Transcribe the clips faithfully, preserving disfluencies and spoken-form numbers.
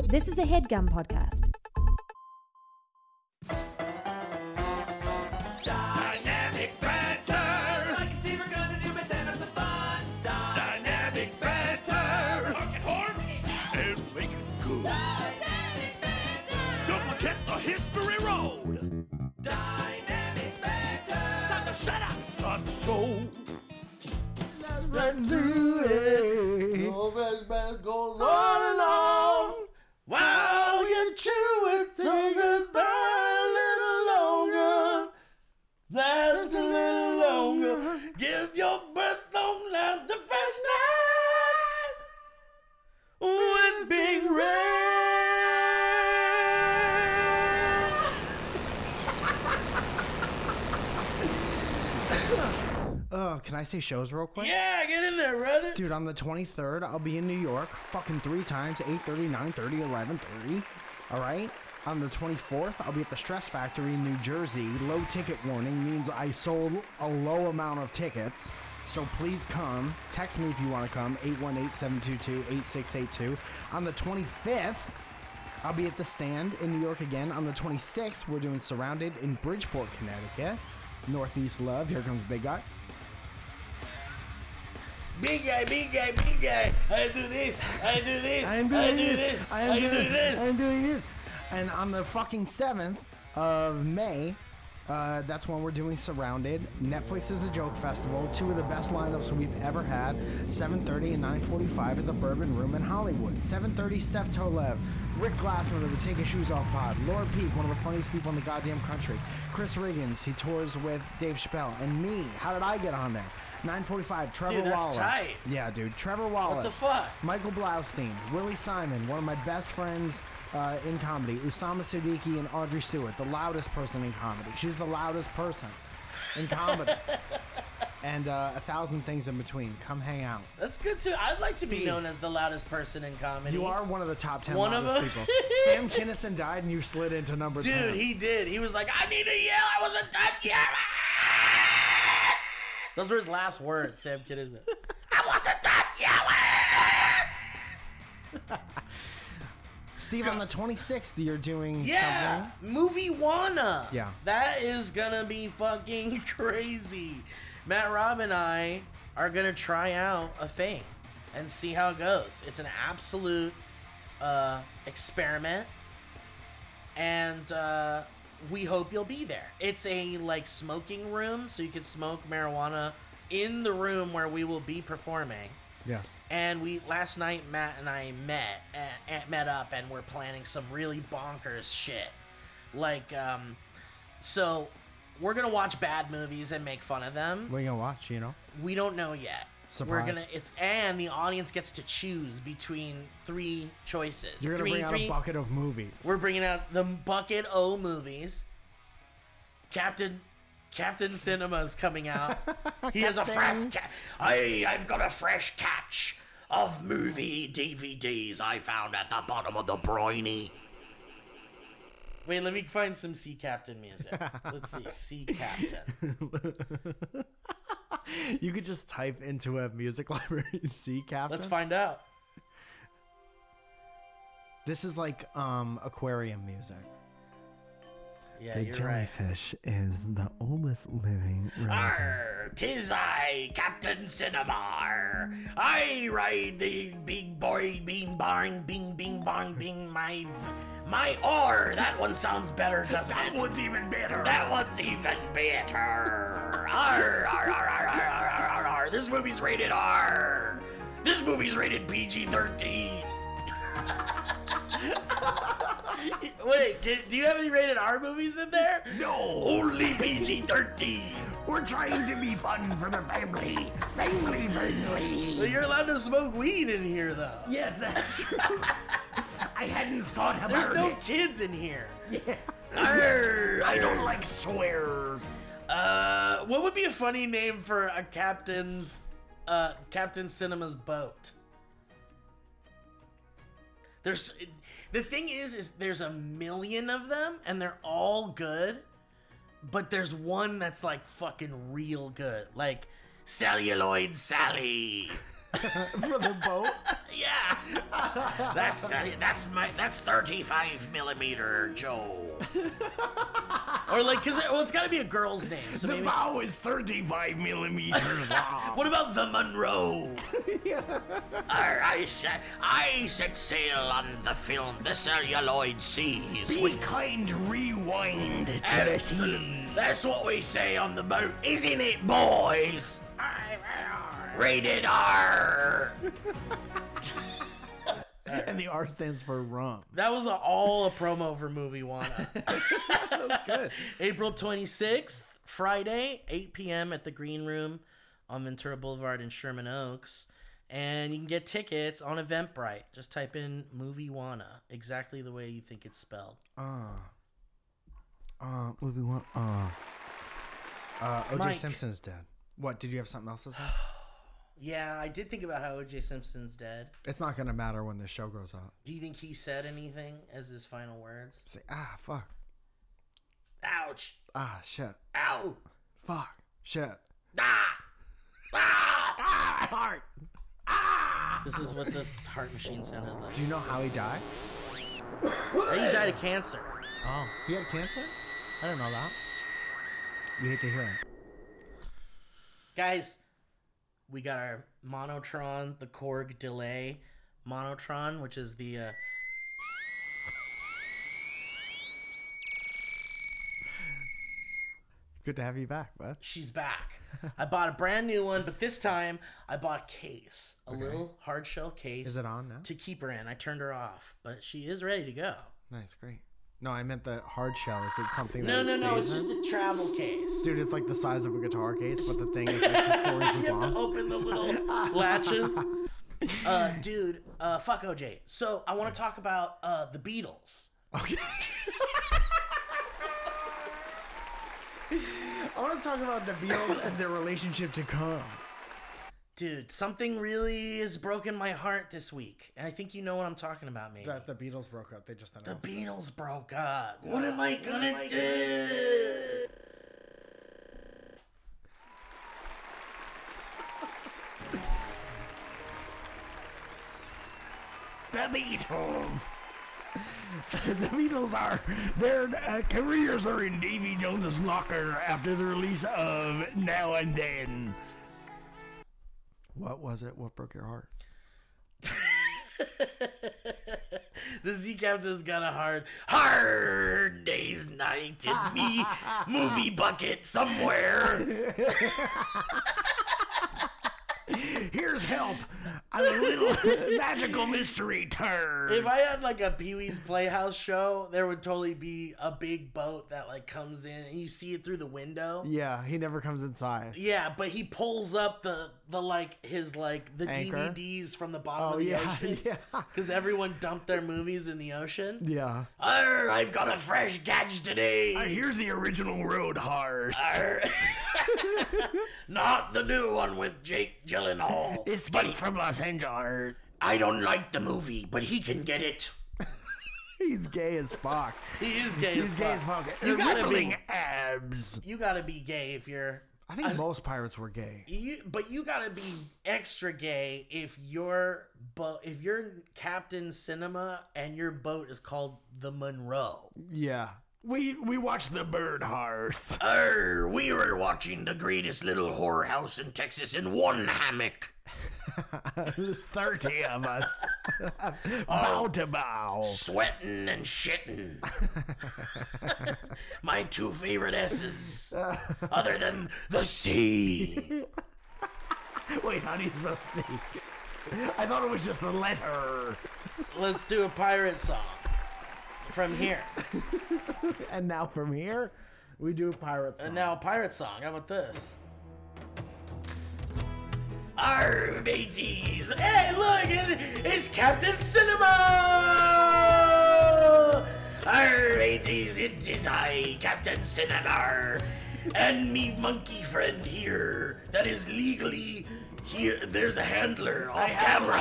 This is a HeadGum podcast. Dynamic banter. I can see we're gonna do it and have some fun. Dynamic banter. Hark and horn and make it good. Dynamic banter. Don't forget the history road. Dynamic banter. Time to shut up and start the show. Let's do it. Always goes on and on. Wow, You chew it, take it back a little longer. last a little longer. Give your breath long last the freshness when being rain. Oh, can I say shows real quick? Yeah, get in there, brother. Dude, on the twenty-third, I'll be in New York fucking three times, eight thirty, nine thirty, eleven thirty. All right? On the twenty-fourth, I'll be at the Stress Factory in New Jersey. Low ticket warning means I sold a low amount of tickets. So please come. Text me if you want to come, eight one eight, seven two two, eight six eight two. On the twenty-fifth, I'll be at the Stand in New York again. On the twenty-sixth, we're doing Surrounded in Bridgeport, Connecticut. Northeast Love. Here comes Big Guy. Big guy, big guy, big guy. I do this. I do this. I am I doing do this. this. I am I doing do this. I am doing this. And on the fucking seventh of May, uh, that's when we're doing Surrounded. Netflix is a Joke Festival. Two of the best lineups we've ever had. seven thirty and nine forty-five at the Bourbon Room in Hollywood. seven thirty, Steph Tolev. Rick Glassman of the Take His Shoes Off pod. Lord Peep, one of the funniest people in the goddamn country. Chris Riggins, he tours with Dave Chappelle. And me, how did I get on there? nine forty-five, Trevor Dude, that's Wallace. tight. Yeah, dude. Trevor Wallace. What the fuck? Michael Blaustein, Willie Simon, one of my best friends uh, in comedy, Usama Siddiqui, and Audrey Stewart, the loudest person in comedy. She's the loudest person in comedy. And uh, a thousand things in between. Come hang out. That's good too. I'd like to be Steve. known as the loudest person in comedy. You are one of the top ten One of loudest them? people. Sam Kinison died and you slid into number Dude, ten. he did. He was like, I need to yell. I wasn't done yelling. Those were his last words, Sam Kinison. I wasn't done yelling. Steve, on the twenty-sixth, you're doing Yeah, something. Movie Wanna. Yeah. That is gonna be fucking crazy. Matt Robb and I are gonna try out a thing and see how it goes. It's an absolute uh, experiment, and uh, we hope you'll be there. It's a like smoking room, so you can smoke marijuana in the room where we will be performing. Yes. And we last night Matt and I met uh, met up and we're planning some really bonkers shit. Like um so we're going to watch bad movies and make fun of them. What are you going to watch, you know? We don't know yet. Surprise. We're going to it's and the audience gets to choose between three choices. You're going to three, bring out three, a bucket of movies. We're bringing out the bucket O movies. Captain Captain Cinema's coming out. He has a fresh ca- I, I've got a fresh catch of movie D V Ds I found at the bottom of the briny. Wait, let me find some Sea Captain music. Let's see, Sea Captain. You could just type into a music library, Sea Captain. Let's find out. This is like um aquarium music. Yeah, The you're right. jellyfish is the oldest living reptile. Arr, 'tis I, Captain Cinema. I ride the big boy bean barn, bing, bing, barn, bing, my, my oar. That one sounds better, doesn't it? That one's even better. That one's even better. Arr, arr, arr, arr, arr, arr, arr, arr. This movie's rated R. This movie's rated P G thirteen. Wait, do you have any rated R movies in there? No, only P G thirteen. We're trying to be fun for the family. Family friendly. Well, you're allowed to smoke weed in here, though. Yes, that's true. I hadn't thought about There's no it. kids in here. Yeah. Arr, I don't like swear. Uh, what would be a funny name for a captain's, uh, Captain Cinema's boat? There's, the thing is, is there's a million of them, and they're all good, but there's one that's like fucking real good, like Celluloid Sally. For the boat? Yeah. That's uh, that's my that's thirty-five millimeter Joe. Or like, cause it, well, it's got to be a girl's name. So The maybe. bow is thirty-five millimeters long. What about the Monroe? I set, I set sail on the film, the celluloid seas. Be We kind, rewind to the Excellent. sea. That's what we say on the boat, isn't it, boys? Rated R. And the R stands for rum. That was a, all a promo for Movie Wanna. That was good. April twenty-sixth, Friday, eight p.m. at the Green Room on Ventura Boulevard in Sherman Oaks. And you can get tickets on Eventbrite. Just type in Movie Wanna, exactly the way you think it's spelled. Uh, uh, movie one. Uh, uh, O J Mike. Simpson is dead. What? Did you have something else to say? Yeah, I did think about how O J Simpson's dead. It's not gonna matter when the show goes out. Do you think he said anything as his final words? Say, ah, fuck, Ouch! ah, shit, Ow! fuck, shit. Ah! Ah, heart. This is what this heart machine sounded like. Do you know how he died? He died of cancer. Oh, he had cancer? I didn't know that. You hate to hear it. Guys, we got our Monotron, the Korg delay Monotron, which is the uh, Good to have you back, bud. she's back. I bought a brand new one, but this time I bought a case, a little hard shell case. Is it on now? To keep her in. I turned her off, but she is ready to go. Nice, great. No, I meant the hard shell. Is it something No, that no, no, stays it's in? just a travel case. Dude, it's like the size of a guitar case, but the thing is like four inches You have to long. open the little latches. Uh, dude, uh, fuck O J. So I want to talk about uh, the Beatles. Okay. I want to talk about the Beatles and their relationship to come. Dude, something really has broken my heart this week. And I think you know what I'm talking about, maybe. That the Beatles broke up. They just The announced. Beatles broke up. What am I gonna do? The Beatles. The Beatles are, their uh, careers are in Davy Jones' locker after the release of Now and Then. What was it? What broke your heart? The Sea Captain's got a hard, hard day's night in me movie bucket somewhere. Here's help. I'm a little magical mystery turd. If I had like a Pee-wee's Playhouse show, there would totally be a big boat that like comes in and you see it through the window. Yeah, he never comes inside. Yeah, but he pulls up the the like his like the Anchor? D V Ds from the bottom Oh, of the yeah, ocean. yeah. Because everyone dumped their movies in the ocean. Yeah. Arr, I've got a fresh catch today. Uh, here's the original Road Horse. Arr. Not the new one with Jake Gyllenhaal. Escape from Los Angeles. I don't like the movie, but he can get it. He's gay as fuck. He is gay He's as gay fuck. as fuck. You gotta Rippling be abs. you gotta be gay if you're I think most pirates were gay. you but you gotta be extra gay if your boat if you're Captain Cinema and your boat is called the Monroe. Yeah. We we watched the Bird Horse. Arr, we were watching the greatest little whorehouse in Texas in one hammock. There's thirty of us. Bow to bow. Sweating and shitting. My two favorite S's. Other than the sea. Wait, how do you spell C? I thought it was just a letter. Let's do a pirate song from here. And now from here, we do pirates. And now a pirate song. How about this? Arr, mateys. Hey, look, it's, it's Captain Cinema! Arr, mateys, it is I, Captain Cinema, and me monkey friend here that is legally here. There's a handler off camera.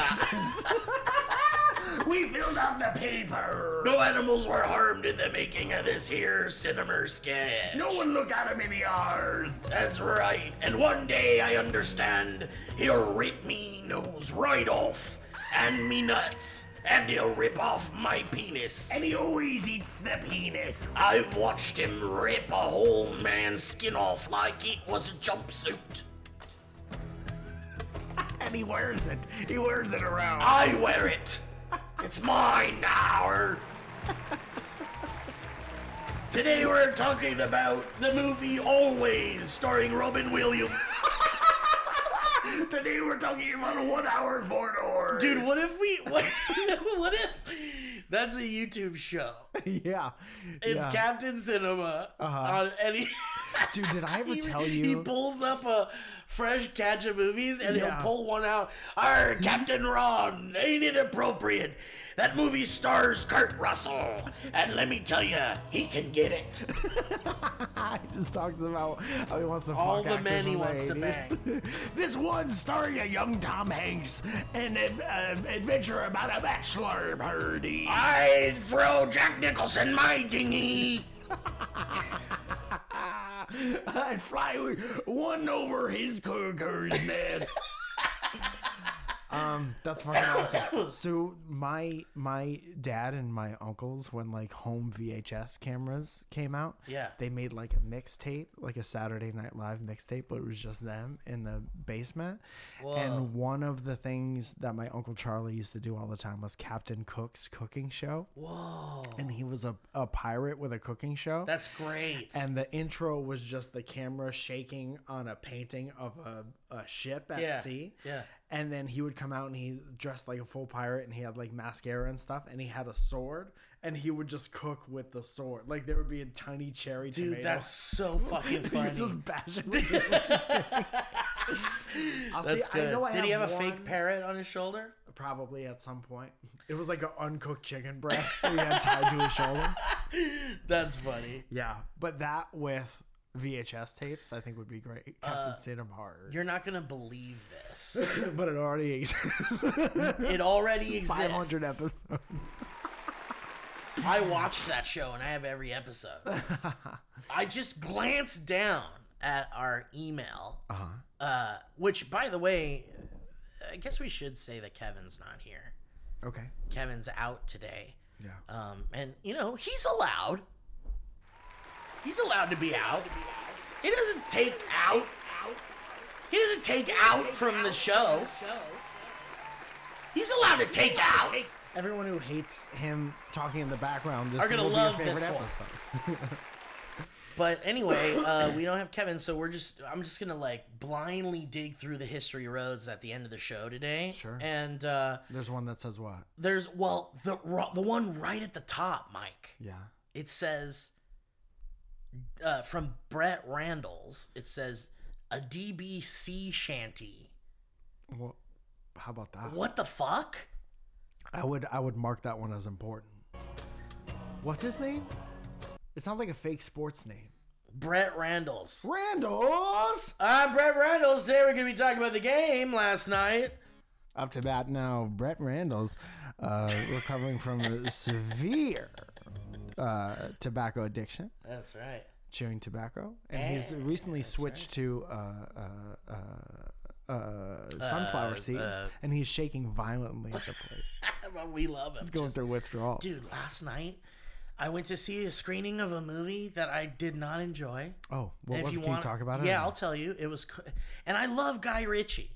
We filled out the paper. No animals were harmed in the making of this here cinema sketch. No one look at him in the R's. That's right. And one day I understand he'll rip me nose right off and me nuts and he'll rip off my penis. And he always eats the penis. I've watched him rip a whole man's skin off like it was a jumpsuit. And he wears it. He wears it around. I wear it. It's mine now. Today we're talking about the movie Always, starring Robin Williams. Today we're talking about a one-hour four-door. Dude, what if we? What, what if that's a YouTube show? yeah. It's yeah. Captain Cinema, Uh-huh. on, and he, Dude, did I ever he, tell he you? pulls up a fresh catch of movies and Yeah. he'll pull one out. Arr, Captain Ron, ain't it appropriate? That movie stars Kurt Russell, and let me tell you, he can get it. He just talks about how he wants to All fuck the actors men he from the wants to eighties. bang. This one starring a young Tom Hanks and an uh, adventure about a bachelor party. I'd throw Jack Nicholson my dinghy. I'd fly one over his cuckoo's nest. Um, that's fucking awesome. So my my dad and my uncles, when like home V H S cameras came out, Yeah. they made like a mixtape, like a Saturday Night Live mixtape, but it was just them in the basement. Whoa. And one of the things that my Uncle Charlie used to do all the time was Captain Cook's cooking show. Whoa, And he was a, a pirate with a cooking show. that's great. And the intro was just the camera shaking on a painting of a, a ship at Yeah, sea. yeah. And then he would come out and he dressed like a full pirate and he had like mascara and stuff and he had a sword and he would just cook with the sword. Like there would be a tiny cherry Dude, tomato. that's so fucking He funny. would just bash it with it. I'll see, That's I good. know I Did he have a one- fake parrot on his shoulder? Probably at some point. It was like an uncooked chicken breast that he had tied to his shoulder. That's funny. Yeah. But that with V H S tapes, I think would be great. Captain Uh, Cinema Horror. You're not gonna believe this. But it already exists. It already exists. five hundred episodes. I watched that show and I have every episode. I just glanced down at our email, Uh-huh. uh, which, by the way, I guess we should say that Kevin's not here. Okay. Kevin's out today. Yeah. Um, and, you know, he's allowed. He's allowed to be out. He doesn't take out. He doesn't take out from the show. He's allowed to take out. Everyone who hates him talking in the background, this Are gonna will love be your favorite this one. episode. But anyway, uh, we don't have Kevin, so we're just I'm just gonna like blindly dig through the history roads at the end of the show today. Sure. And uh, There's one that says what? there's well the ro- the one right at the top, Mike. Yeah. It says uh, from Brett Randalls. It says a D B C shanty. Well, how about that? What the fuck? I would I would mark that one as important. What's his name? It sounds like a fake sports name. Brett Randalls. Randalls! I'm Brett Randalls. Today we're gonna be talking about the game last night. Up to bat now, Brett Randalls, uh, recovering from a severe uh, tobacco addiction, That's right. chewing tobacco, and he's Eh, recently switched to uh, uh, uh, uh, sunflower Uh, seeds, uh, and he's shaking violently at the plate. But we love him. He's going Just- through withdrawal. Dude, last night I went to see a screening of a movie that I did not enjoy. Oh, what If was it? Can wanna- you talk about it? Yeah, I'll tell you. It was, co- and I love Guy Ritchie.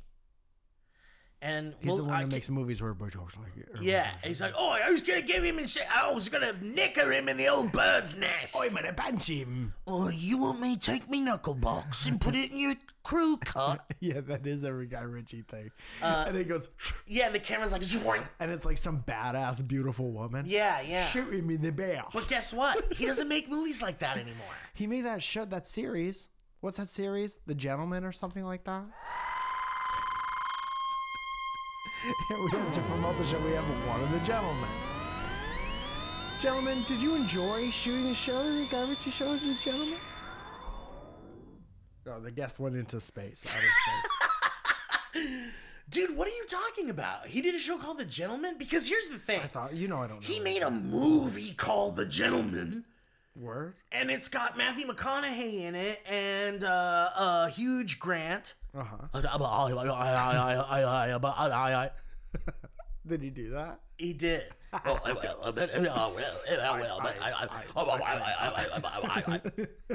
And He's well, the one I that ca- makes movies where everybody talks like it. Yeah, he's like, oh, I was gonna give him, and say, I was gonna nicker him in the old bird's nest. I'm gonna punch him. Oh, you want me to take me knuckle box and put it in your crew cut? Yeah, that is every Guy Ritchie thing. Uh, and he goes, Yeah, and the camera's like, zoink. and it's like some badass, beautiful woman. Yeah, yeah. Shoot him in the back. But guess what? He doesn't make movies like that anymore. He made that show, that series. What's that series? The Gentleman or something like that? We have to promote the show. We have one of the Gentlemen. Gentlemen, did you enjoy shooting the show? The Guy Ritchie show, The Gentleman? Oh, the guest went into space, outer space. Dude, what are you talking about? He did a show called The Gentleman? Because here's the thing. I thought, you know, I don't know. He made a movie called The Gentleman, Word? and it's got Matthew McConaughey in it and uh, uh, Hugh Grant. Uh huh. Did he do that? He did. Oh, well, well, but, oh, well, well, well, but I, I, oh, well, I, I, I, I, I,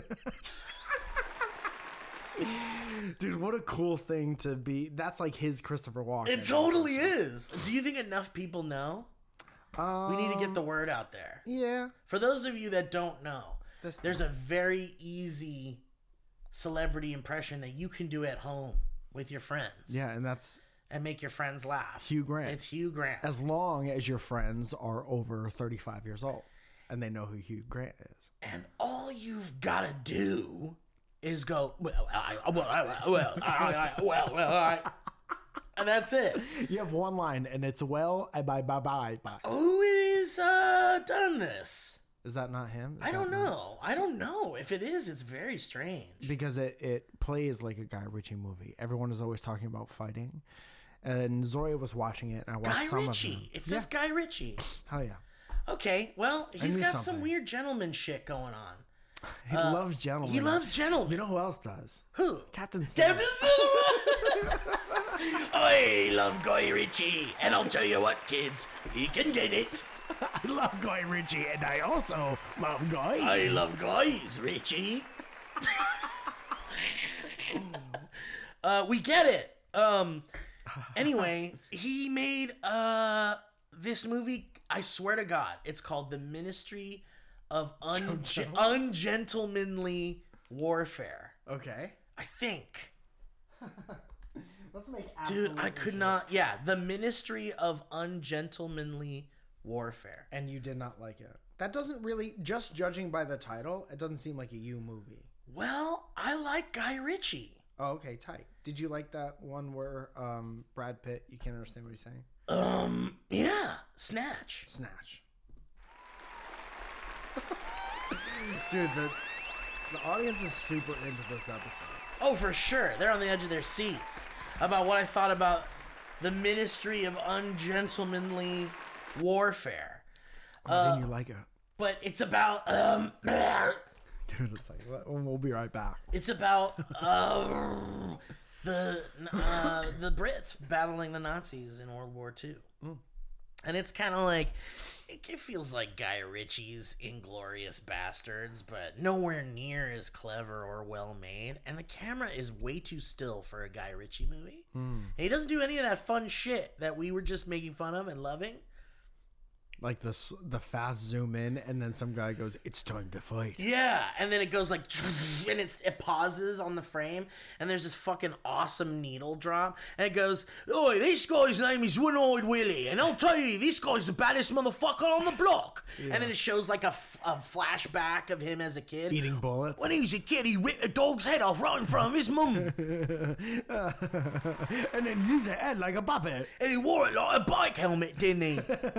Dude, what a cool thing to be. That's like his Christopher Walken. It totally is. Do you think enough people know? Um, We need to get the word out there. Yeah. For those of you that don't know, This- there's a very easy celebrity impression that you can do at home with your friends. Yeah, and that's And make your friends laugh. Hugh Grant. It's Hugh Grant. as long as your friends are over thirty-five years old and they know who Hugh Grant is. And all you've got to do is go, well, I, well, I, well, I, I, well, well, I. And that's it. You have one line, and it's well, I bye, bye, bye, bye. Who is uh, done this? Is that not him? Is I don't that not- know. I don't know. If it is, it's very strange. Because it, it plays like a Guy Ritchie movie. Everyone is always talking about fighting. And Zoya was watching it, and I watched Guy some of Ritchie. it. It says Guy Ritchie. Hell yeah. Okay, well, he's knew got some something. weird gentleman shit going on. He loves gentlemen. He loves gentlemen. You know who else does? Who? Captain Cinema. Captain Cinema. I love Guy Ritchie, and I'll tell you what, kids, he can get it. I love Guy Ritchie, and I also love guys. I love guys, Richie. uh, we get it. Um. Anyway, he made uh this movie. I swear to God, it's called The Ministry of Unge- Ungentlemanly Warfare. Okay. I think. Let's make Dude, I could not. Yeah, The Ministry of Ungentlemanly Warfare. And you did not like it. That doesn't really, just judging by the title, it doesn't seem like a you movie. Well, I like Guy Ritchie. Oh, okay, tight. Did you like that one where um, Brad Pitt, you can't understand what he's saying? Um, yeah, Snatch. Snatch. Dude, the, the audience is super into this episode. Oh, for sure. They're on the edge of their seats about what I thought about the Ministry of Ungentlemanly Warfare. Oh, Uh, didn't you like it? But it's about, um, Dude, it's like, we'll be right back. it's about, uh, the, uh, the Brits battling the Nazis in World War Two. And it's kind of like, it, it feels like Guy Ritchie's Inglorious Bastards, but nowhere near as clever or well made. And the camera is way too still for a Guy Ritchie movie. And he doesn't do any of that fun shit that we were just making fun of and loving. Like the s- the fast zoom in, and then some guy goes, "It's time to fight." Yeah, and then it goes like, and it's, it pauses on the frame, and there's this fucking awesome needle drop, and it goes, "Oh, this guy's name is One-Eyed Willie, and I'll tell you, this guy's the baddest motherfucker on the block." And then it shows like a, f- a flashback of him as a kid. Eating bullets. When he was a kid, he ripped a dog's head off right in front of his mum, And then use it head like a puppet. and he wore it like a bike helmet, didn't he?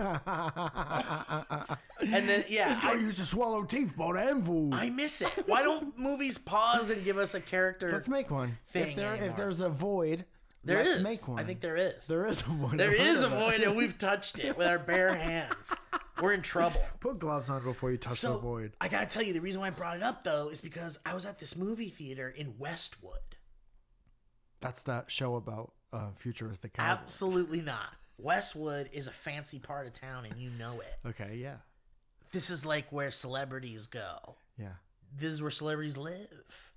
And then, yeah, This guy I, used to swallow teeth by the handful. I miss it. Why don't movies pause and give us a character? Let's make one. Thing If there anymore. if there's a void, There let's is. make one. I think there is. there is a void. There I've heard is a of it. void, and we've touched it with our bare hands. We're in trouble. Put gloves on before you touch the So void. I gotta tell you, the reason why I brought it up though is because I was at this movie theater in Westwood. That's that show about uh, futuristic cowboys. Absolutely not. Westwood is a fancy part of town, and you know it. Okay, yeah, This is like where celebrities go. yeah. This is where celebrities live.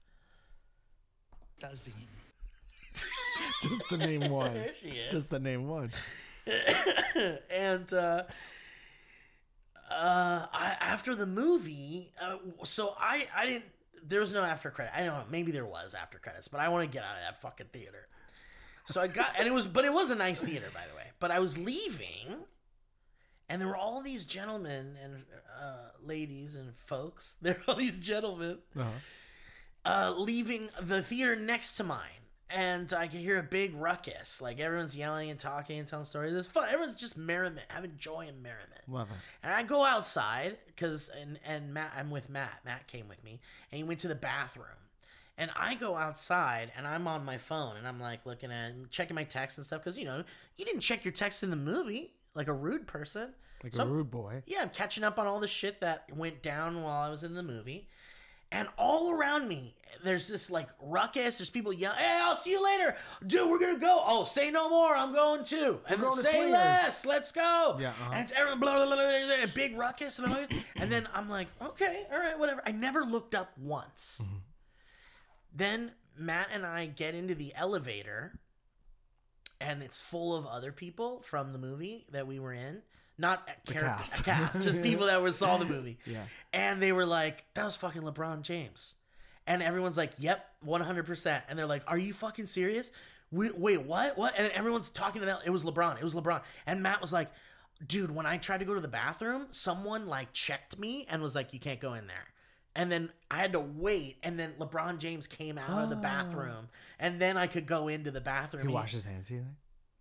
Does he? Just to name one. There she is. Just to name one. And uh, uh, I, after the movie, uh, so I, I didn't. There was no after credit. I don't know. Maybe there was after credits, but I want to get out of that fucking theater. So I got, and it was, but it was a nice theater, by the way. But I was leaving, and there were all these gentlemen and uh, ladies and folks. There were all these gentlemen Uh-huh. uh, leaving the theater next to mine. And I could hear a big ruckus. Like, everyone's yelling and talking and telling stories. It's fun. Everyone's just merriment, having joy and merriment. Love it. And I go outside, because, and, and Matt, I'm with Matt. Matt came with me. And he went to the bathroom. And I go outside, and I'm on my phone. And I'm, like, looking at, checking my texts and stuff. Because, you know, you didn't check your text in the movie. Like a rude person. Like So a I'm- rude boy. Yeah, I'm catching up on all the shit that went down while I was in the movie. And all around me, there's this like ruckus. There's people yelling, "Hey, I'll see you later, dude. We're gonna go. Oh, say no more. I'm going too. And then going to say Swingers. less. Let's go." Yeah, uh-huh. And it's everyone blah, blah, blah, blah, blah, a big ruckus, and, I'm like, and then I'm like, okay, all right, whatever. I never looked up once. Mm-hmm. Then Matt and I get into the elevator, and it's full of other people from the movie that we were in. Not a characters, cast. a cast, just people that were saw the movie. Yeah. And they were like, that was fucking LeBron James. And everyone's like, yep, one hundred percent. And they're like, are you fucking serious? Wait, wait, what? What? And everyone's talking to that. It was LeBron. It was LeBron. And Matt was like, dude, when I tried to go to the bathroom, someone like checked me and was like, you can't go in there. And then I had to wait. And then LeBron James came out of the bathroom. And then I could go into the bathroom. He washed his hands, do you think?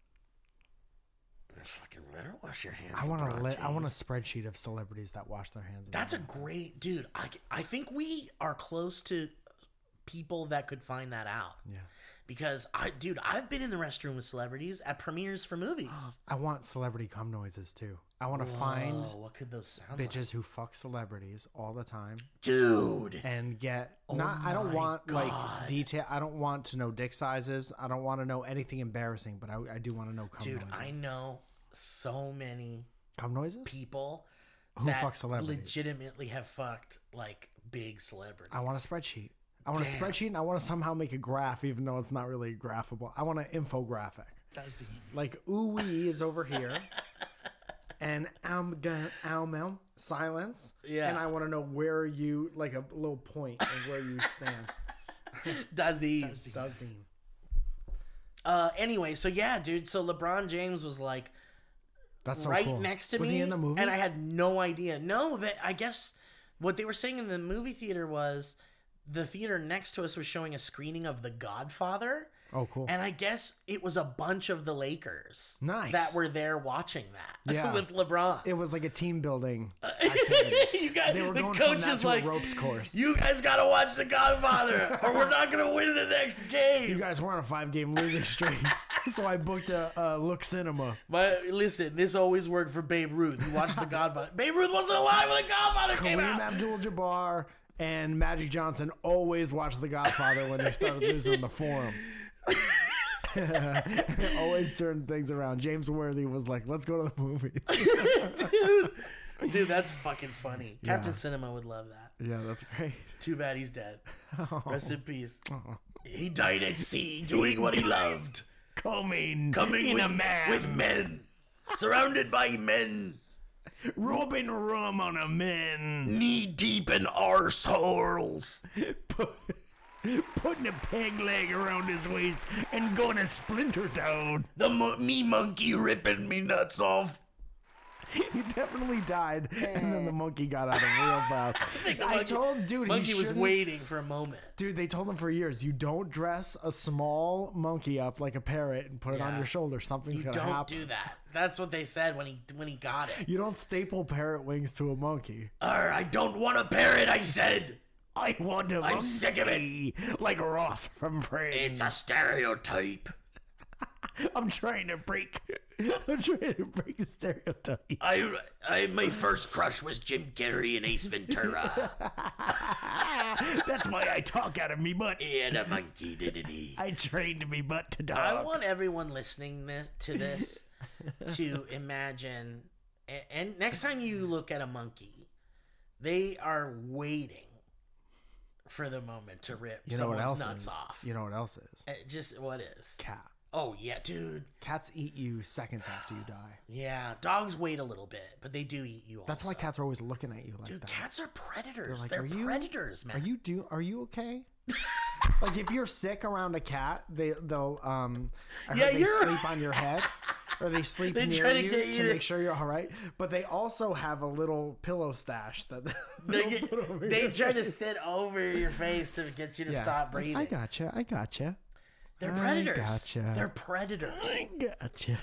Fucking better wash your hands. I want LeBron a li- I James. want a spreadsheet of celebrities that wash their hands. in That's a the bathroom. great dude. I, I think we are close to people that could find that out. Yeah. Because I, dude, I've been in the restroom with celebrities at premieres for movies. I want celebrity cum noises too. I want to find Whoa, what could those sound like? bitches who fuck celebrities all the time Dude. and get not. I don't my want God. like detail. I don't want to know dick sizes. I don't want to know anything embarrassing. But I, I do want to know cum Dude, noises. I know so many cum noises. people Who that fuck celebrities? legitimately have fucked like big celebrities. I want a spreadsheet. I want Damn. a spreadsheet, and I want to somehow make a graph, even though it's not really graphable. I want an infographic. Does he? Like ooh wee is over here, and am almel silence. Yeah. And I want to know where you like a little point and where you stand. Does he? Does he? Uh, anyway, so yeah, dude. So LeBron James was like That's so right cool. next to Was me. he in the movie? And I had no idea. No, that I guess what they were saying in the movie theater was the theater next to us was showing a screening of The Godfather. Oh, cool. And I guess it was a bunch of the Lakers Nice. that were there watching that Yeah. with LeBron. It was like a team building activity. you guys, They were the going coach from that is to like, a ropes course. you guys got to watch The Godfather or we're not going to win the next game. You guys were on a five-game losing streak, so I booked a, a Look Cinema. But listen, this always worked for Babe Ruth. You watched The Godfather. Babe Ruth wasn't alive when The Godfather came Kareem out. Abdul-Jabbar and Magic Johnson always watched The Godfather when they started losing the Forum. Always turned things around. James Worthy was like, "Let's go to the movies." Dude, dude, that's fucking funny. Yeah. Captain Cinema would love that. Yeah, that's great. Too bad he's dead. Rest in peace. He died at sea doing what he loved. Coming, Coming in with, a man, with men. Surrounded by men. rubbing rum on a man, Knee deep in arseholes. putting a peg leg around his waist and going to Splinter Town. The mo- me monkey ripping me nuts off. He definitely died, and then the monkey got out of real fast. I monkey- told dude, Monkey he was shouldn't- waiting for a moment. Dude, they told him for years, you don't dress a small monkey up like a parrot and put it on Yeah. your shoulder. Something's You gonna don't happen. do that. That's what they said when he when he got it. You don't staple parrot wings to a monkey. Arr, I don't want a parrot, I said. I want to. I'm sick of it. Like Ross from Friends. It's a stereotype. I'm trying to break. I'm trying to break a stereotype. I, I, my first crush was Jim Carrey and Ace Ventura. That's why I talk out of me butt. He had a monkey, didn't he? I trained me butt to dog. I want everyone listening this, to this to imagine, and, and next time you look at a monkey, they are waiting for the moment to rip You know what someone's else nuts is? off. You know what else is? Uh, Just what is? Cat. Oh yeah, dude. Cats eat you seconds after you die. Yeah, dogs wait a little bit, but they do eat you. That's why also. cats are always looking at you like Dude, that. cats are predators. They're like, They're "Are you- predators, man. Are you do? Are you okay? Like if you're sick around a cat, they they'll um. I heard Yeah, they you're- sleep on your head, or they sleep They near try to you get you to to- make sure you're all right. But they also have a little pillow stash that They, they'll get- put over they your try to face. sit over your face to get you to Yeah. stop Like, breathing. I gotcha. I gotcha. They're I predators. gotcha. They're predators. I gotcha.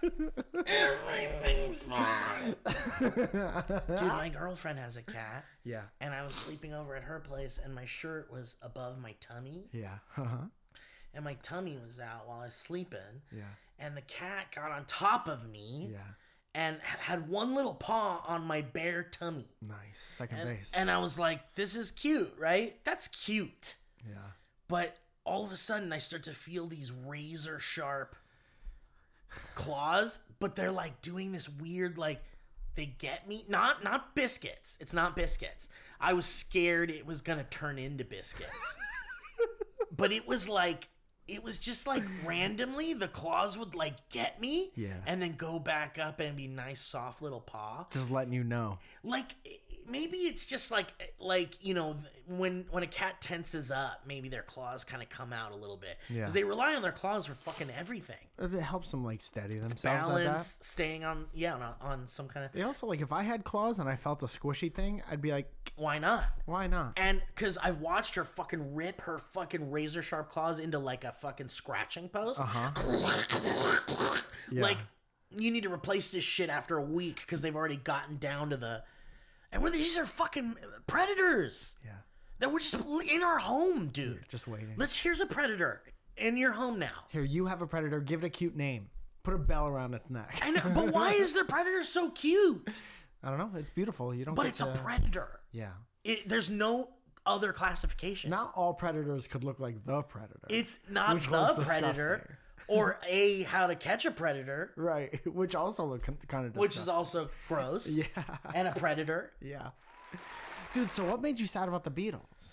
Everything's fine. Dude, my girlfriend has a cat, Yeah. and I was sleeping over at her place, and my shirt was above my tummy, Yeah. Uh-huh. and my tummy was out while I was sleeping, Yeah. and the cat got on top of me, Yeah. and had one little paw on my bare tummy. Nice. Second And, base. and I was like, this is cute, right? That's cute. Yeah. But all of a sudden, I start to feel these razor sharp claws, but they're like doing this weird, like, they get me. Not not biscuits. It's not biscuits. I was scared it was gonna turn into biscuits. But it was like, it was just like randomly the claws would like get me, Yeah. and then go back up and be nice, soft little paw. Just letting you know. Like maybe it's just like like you know when when a cat tenses up, maybe their claws kind of come out a little bit because Yeah. they rely on their claws for fucking everything. If it helps them like steady themselves like Balance, that. staying on yeah on, on some kind of They also like if I had claws and I felt a squishy thing, I'd be like, why not? why not? And because I've watched her fucking rip her fucking razor sharp claws into like a fucking scratching post. Uh huh. Yeah. Like you need to replace this shit after a week because they've already gotten down to the. And we're, these are fucking predators. Yeah. That we're just in our home, dude. Just waiting. Let's. Here's a predator in your home now. Here, you have a predator. Give it a cute name. Put a bell around its neck. I know, but why is their predator so cute? I don't know. It's beautiful. You don't. But get it's to... a predator. Yeah. It, there's no other classification. Not all predators could look like the predator. It's not Which the was predator, disgusting. or a how to catch a predator, right. Which also look kind of. which is also gross. Yeah. And a predator. Yeah. Dude, so what made you sad about the Beatles?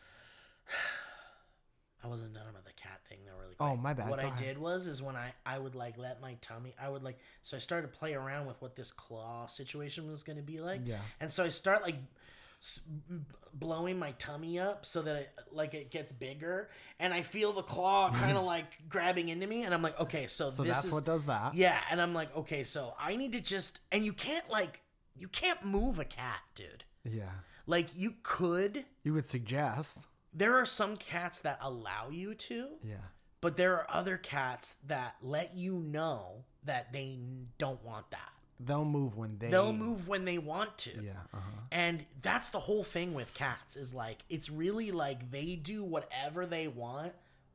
I wasn't done about the cat thing though, really quick. Oh, my bad. What Go I ahead. did was is when I I would like let my tummy, I would like so I started to play around with what this claw situation was going to be like. Yeah. And so I start like s- b- blowing my tummy up so that it, like it gets bigger, and I feel the claw kind of like grabbing into me, and I'm like, okay, so, So this that's is, what does that. Yeah, and I'm like, okay, so I need to just, and you can't like you can't move a cat, dude. Yeah. Like you could. You would suggest. There are some cats that allow you to. Yeah. But there are other cats that let you know that they don't want that. They'll move when they. They'll move when they want to. Yeah. Uh-huh. And that's the whole thing with cats is like, it's really like they do whatever they want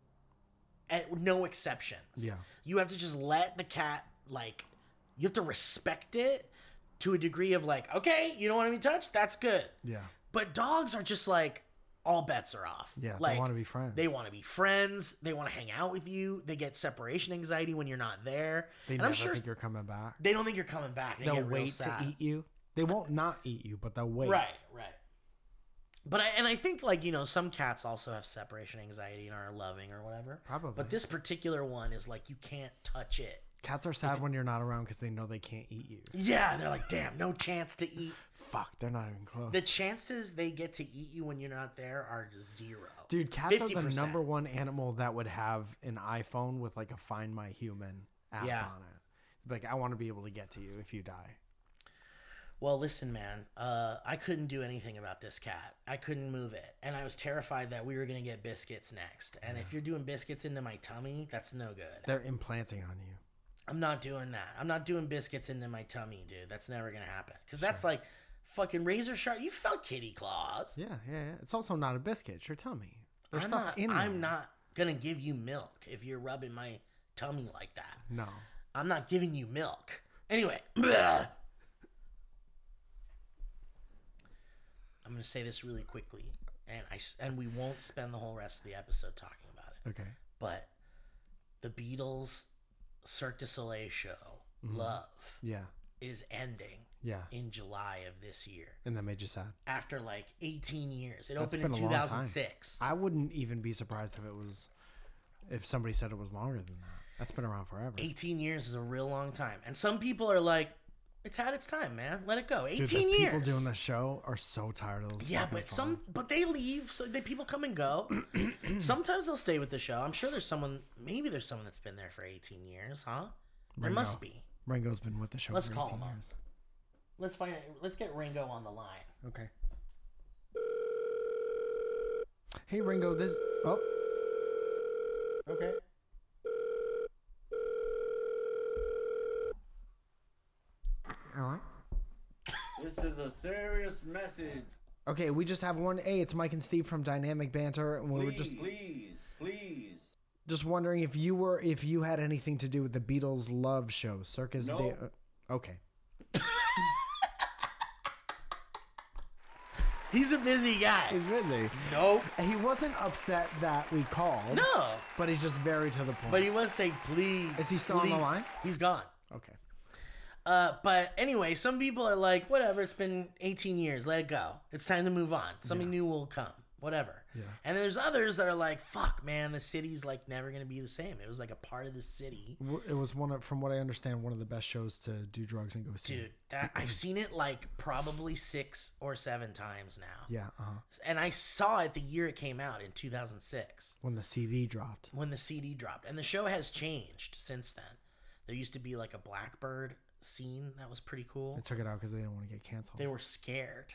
at no exceptions. Yeah. You have to just let the cat, like, you have to respect it to a degree of like, okay, you don't want to be touched? That's good. Yeah. But dogs are just like, all bets are off. Yeah, they like, wanna be friends. They want to be friends. They want to hang out with you. They get separation anxiety when you're not there. They and never I'm sure think you're coming back. they don't think you're coming back. They They'll get real wait sad. to eat you. They won't not eat you, but they'll wait. Right, right. But I and I think like you know some cats also have separation anxiety and are loving or whatever. Probably. But this particular one is like you can't touch it. Cats are sad when you're not around because they know they can't eat you. Yeah, they're like, damn, no chance to eat. Fuck, they're not even close. The chances they get to eat you when you're not there are zero. Dude, cats fifty are the percent. number one animal that would have an iPhone with like a Find My Human app Yeah. on it. Like, I want to be able to get to you if you die. Well, listen, man. Uh, I couldn't do anything about this cat. I couldn't move it, and I was terrified that we were gonna get biscuits next. And if you're doing biscuits into my tummy, that's no good. They're implanting on you. I'm not doing that. I'm not doing biscuits into my tummy, dude. That's never gonna happen. Because that's like fucking razor sharp. You felt kitty claws. Yeah, yeah, yeah. It's also not a biscuit. It's your tummy. There's I'm stuff not, in there. I'm not gonna give you milk if you're rubbing my tummy like that. No. I'm not giving you milk. Anyway, bleh. I'm gonna say this really quickly, and I s- and we won't spend the whole rest of the episode talking about it. Okay. But the Beatles' Cirque du Soleil show, Love, Yeah. is ending Yeah. in July of this year. And that made you sad. After like eighteen years, it That's opened in been a long time. two thousand six. I wouldn't even be surprised if it was, if somebody said it was longer than that. That's been around forever. eighteen years is a real long time, and some people are like, "It's had its time, man. Let it go." Dude, eighteen the years. people doing the show are so tired of those. Yeah, fucking but songs. some, but they leave, so they people come and go. Sometimes they'll stay with the show. I'm sure there's someone, maybe there's someone that's been there for eighteen years, huh? There Ringo. must be. Ringo's been with the show Let's for call eighteen him up. years. Let's find it. Let's get Ringo on the line. Okay. Hey Ringo, this. Oh. Okay. All right. This is a serious message. Okay, we just have one. Hey, it's Mike and Steve from Dynamic Banter, and we were just Please, please. just wondering if you were if you had anything to do with the Beatles' Love show, Circus. No. De- uh, okay. He's a busy guy. He's busy. Nope. He wasn't upset that we called. No. But he's just very to the point. But he was saying, please. Is he still on the please." line? He's gone. Okay. Uh, but anyway, some people are like, whatever, it's been eighteen years, let it go. It's time to move on. Something new will come. Whatever. Yeah. And there's others that are like, fuck, man, the city's like never going to be the same. It was like a part of the city. W- It was one of, from what I understand, one of the best shows to do drugs and go see. Dude, that, I've seen it like probably six or seven times now. Yeah, uh-huh. And I saw it the year it came out in two thousand six. When the C D dropped. When the C D dropped. And the show has changed since then. There used to be like a Blackbird scene that was pretty cool. They took it out because they didn't want to get canceled. They were scared.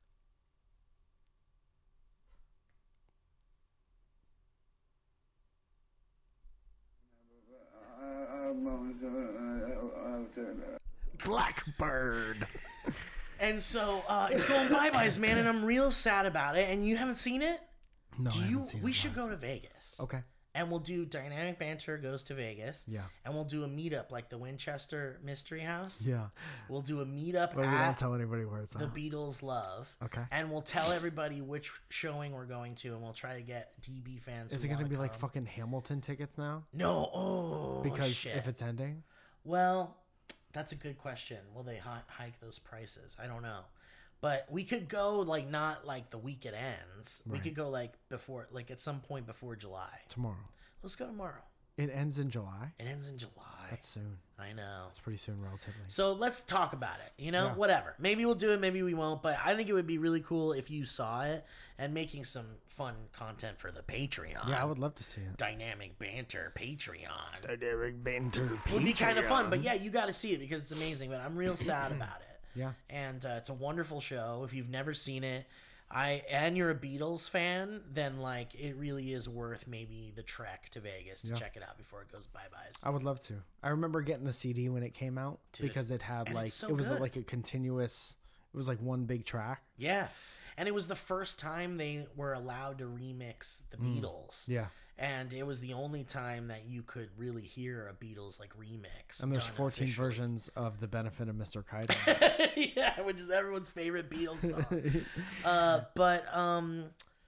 Blackbird. And so uh, it's going bye-byes, man, and I'm real sad about it. And you haven't seen it? No, Do I you? haven't seen We it. should go to Vegas. Okay. And we'll do Dynamic Banter Goes to Vegas. Yeah. And we'll do a meetup like the Winchester Mystery House. Yeah. We'll do a meetup But we don't at tell anybody where it's the at. Beatles Love. Okay. And we'll tell everybody which showing we're going to, and we'll try to get D B fans. Is who it going to wanna be like come. fucking Hamilton tickets now? No. Oh, Because shit. if it's ending? Well, that's a good question. Will they hi- hike those prices? I don't know. But we could go like not like the week it ends. We Right. could go like before, like at some point before July. Tomorrow. Let's go tomorrow. It ends in July? It ends in July. That's soon. I know. It's pretty soon, relatively. So let's talk about it. You know, Yeah. whatever. Maybe we'll do it. Maybe we won't. But I think it would be really cool if you saw it and making some fun content for the Patreon. Yeah, I would love to see it. Dynamic Banter Patreon. Dynamic Banter It would be kind of fun. But yeah, you got to see it because it's amazing. But I'm real sad about it. Yeah. And uh, it's a wonderful show. If you've never seen it, I and you're a Beatles fan, then like it really is worth maybe the trek to Vegas to Yeah. check it out before it goes bye byes. I would love to. I remember getting the C D when it came out Dude, because it had and like it's so it was a, good. like a continuous. It was like one big track. Yeah, and it was the first time they were allowed to remix the Beatles. Yeah. And it was the only time that you could really hear a Beatles like remix. And there's done fourteen officially. versions of The Benefit of Mister Kaido. Yeah, which is everyone's favorite Beatles song. uh, but um,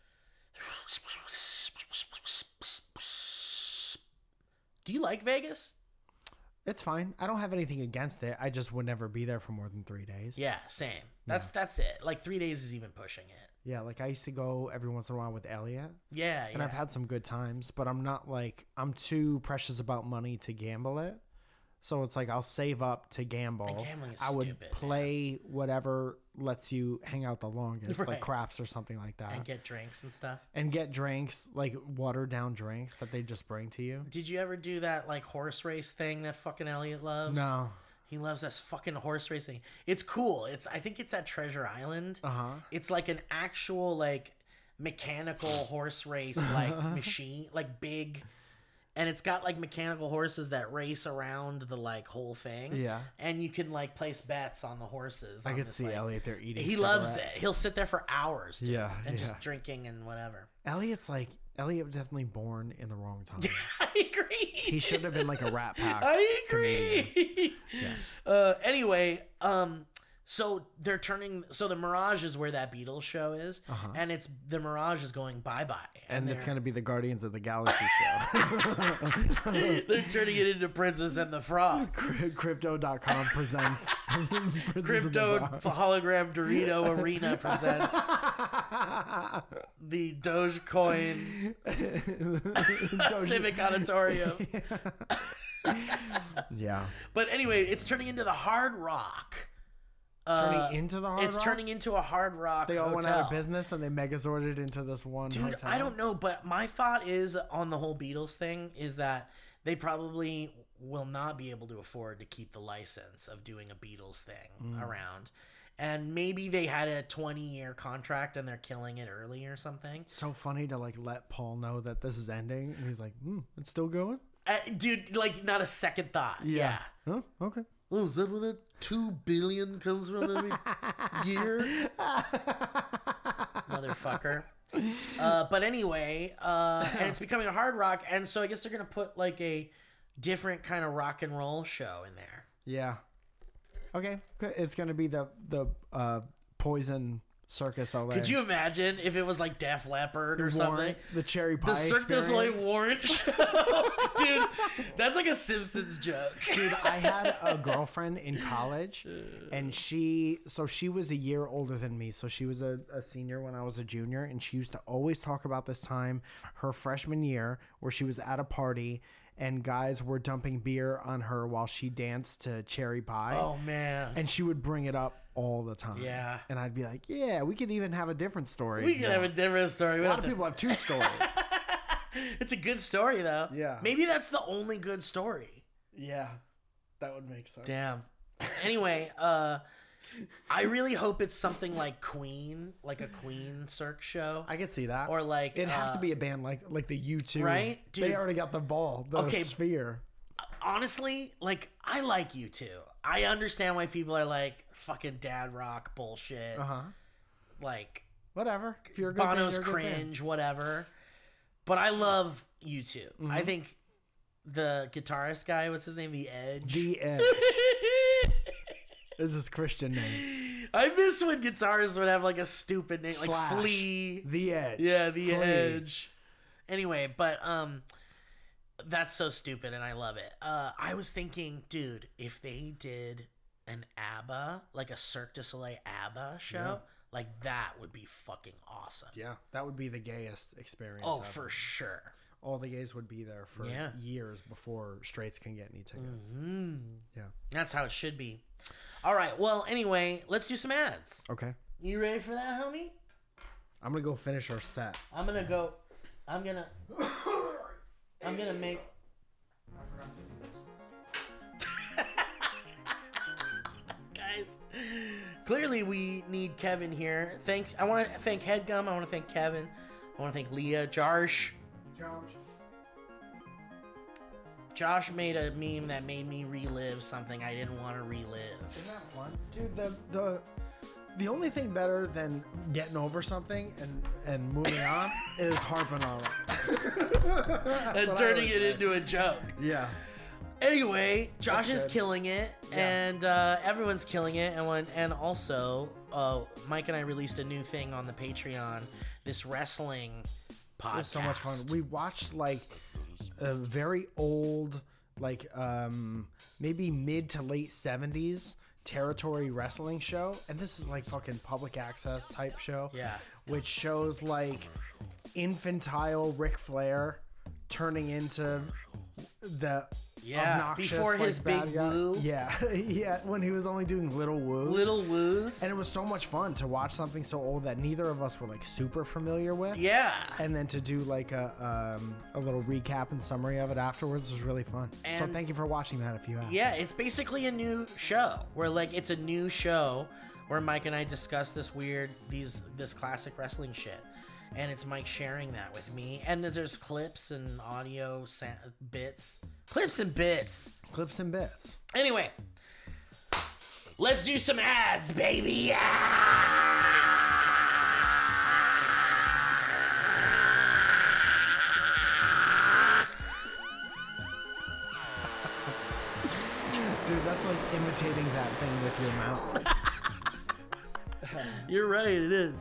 do you like Vegas? It's fine. I don't have anything against it. I just would never be there for more than three days. Yeah, same. That's that's it. Like three days is even pushing it. Yeah, like I used to go every once in a while with Elliot, Yeah, and yeah. I've had some good times, but I'm not like, I'm too precious about money to gamble it. So it's like I'll save up to gamble. And gambling is I would stupid, play whatever lets you hang out the longest, Right. like craps or something like that. and get drinks and stuff. and get drinks, like watered down drinks that they just bring to you. Did you ever do that like horse race thing that fucking Elliot loves? No. He loves this fucking horse racing. It's cool. It's I think it's at Treasure Island. Uh-huh. It's like an actual like mechanical horse race like machine, like big, and it's got like mechanical horses that race around the like whole thing. Yeah. And you can like place bets on the horses. I on could this, see like- Elliot there eating He loves it. cigarettes. He'll sit there for hours. Dude, Yeah, and yeah. just drinking and whatever. Elliot's like, Elliot was definitely born in the wrong time. I agree. He should have been like a Rat Pack. I agree. Yeah. Uh, anyway, um, so they're turning. So the Mirage is where that Beatles show is, Uh-huh. and it's the Mirage is going bye bye, And it's they're- going to be the Guardians of the Galaxy show. they're turning it into Princess and the Frog. Crypto dot com presents Princess of the Crypto Frog. hologram Dorito Arena presents the Dogecoin Doge- Civic Auditorium. Yeah. But anyway, it's turning into the Hard Rock. Turning Uh, into the Hard it's Rock? turning into a Hard Rock. They all went out hotel. of business and they megazorded into this one Dude, hotel. I don't know, but my thought is on the whole Beatles thing is that they probably will not be able to afford to keep the license of doing a Beatles thing Mm. around. And maybe they had a twenty-year contract and they're killing it early or something. So funny to like let Paul know that this is ending, and he's like, "Hmm, it's still going." Uh, dude, like not a second thought. Yeah. Oh, okay. Oh, is that where that two billion comes from every year? Motherfucker. Uh, but anyway, uh, and it's becoming a hard rock, and so I guess they're gonna put like a different kind of rock and roll show in there. Yeah. Okay. Good. It's gonna be the the uh, Poison Circus L A. Could you imagine if it was like Def Leppard or Warrant, something? the cherry pie The Cirque du Soleil experience. Warrant show. Dude, that's like a Simpsons joke. Dude, I had a girlfriend in college, and she, so she was a year older than me. So she was a, a senior when I was a junior, and she used to always talk about this time, her freshman year, where she was at a party, and guys were dumping beer on her while she danced to Cherry Pie. Oh, man. And she would bring it up all the time. Yeah. And I'd be like, yeah, we could even have a different story. We could have a different story. We A don't lot of have to- people have two stories. It's a good story, though. Yeah. Maybe that's the only good story. Yeah, that would make sense. Damn. Anyway, uh, I really hope it's something like Queen, like a Queen Cirque show. I could see that. Or like, It'd have to uh, be a band like like the U two. Right? Dude. They already got the ball, the Okay. sphere. Honestly, like, I like you too. I understand why people are like, fucking dad rock bullshit. Uh-huh. Like, Whatever. If you're a good band, Bono's you're a good band. cringe, whatever. But I love you two. Mm-hmm. I think the guitarist guy, what's his name? The Edge. The Edge is his Christian name. I miss when guitarists would have like a stupid name, like Slash. Flea. The Edge. Yeah, the Flea. Edge. Anyway, but um, that's so stupid, and I love it. Uh, I was thinking, dude, if they did an ABBA, like a Cirque du Soleil ABBA show, Yeah. like that would be fucking awesome. Yeah, that would be the gayest experience. Oh, ever. for sure. All the gays would be there for Yeah. years before straights can get any tickets. Mm. Yeah. That's how it should be. All right. Well, anyway, let's do some ads. Okay. You ready for that, homie? I'm gonna go finish our set. I'm gonna go. I'm gonna. I'm gonna make. Guys, clearly we need Kevin here. Thank. I want to thank Headgum. I want to thank Kevin. I want to thank Leah, Jarsh. Josh made a meme that made me relive something I didn't want to relive. Isn't that fun, dude? The the the only thing better than getting over something and and moving on is harping on it. And what I turning always it say. into a joke. Yeah. Anyway, Josh That's is good. killing it, Yeah. and uh, everyone's killing it. And when, and also, uh, Mike and I released a new thing on the Patreon, this wrestling podcast. It was so much fun. We watched like a very old, like um maybe mid to late seventies territory wrestling show, and this is like fucking public access type show. Yeah. Which shows like infantile Ric Flair turning into the Yeah, obnoxious, before like, his bad big guy. woo. Yeah, yeah, when he was only doing little woos. Little woos. And it was so much fun to watch something so old that neither of us were like super familiar with. Yeah. And then to do like a um, a little recap and summary of it afterwards was really fun. so And- thank you for watching that if you have. Yeah, it's basically a new show. Where like it's a new show where Mike and I discuss this weird these this classic wrestling shit. And it's Mike sharing that with me. And there's clips and audio sa- bits. Clips and bits. Clips and bits. Anyway, let's do some ads, baby. Dude, that's like imitating that thing with your mouth. You're right, it is.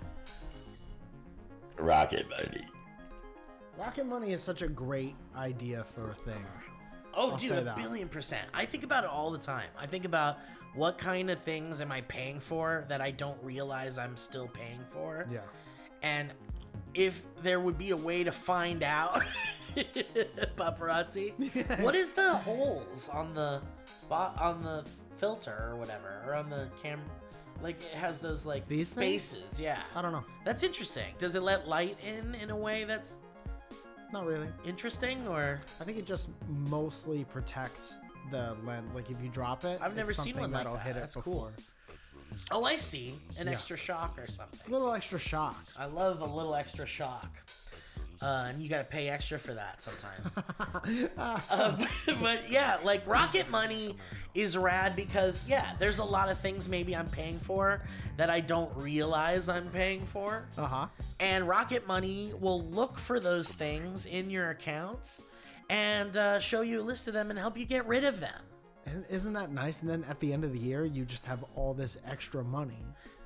Rocket Money. Rocket Money is such a great idea for a thing. Oh, I'll dude, say a that. billion percent. I think about it all the time. I think about what kind of things am I paying for that I don't realize I'm still paying for. Yeah. And if there would be a way to find out, paparazzi, what is the holes on the bo- on the filter or whatever, or on the camera? Like it has those like These things? spaces. Yeah, I don't know. that's interesting. Does it let light in in a way that's Not really. interesting, or I think it just mostly protects the lens. Like if you drop it, I've it's never seen something one like that'll that. hit it That's cool. before. oh, I see, an Yeah. extra shock or something. A little extra shock. I love a little extra shock. Uh, and you gotta pay extra for that sometimes. uh, but, but yeah, like Rocket Money is rad because, yeah, there's a lot of things maybe I'm paying for that I don't realize I'm paying for. Uh huh. And Rocket Money will look for those things in your accounts and uh, show you a list of them and help you get rid of them. And isn't that nice? And then at the end of the year, you just have all this extra money.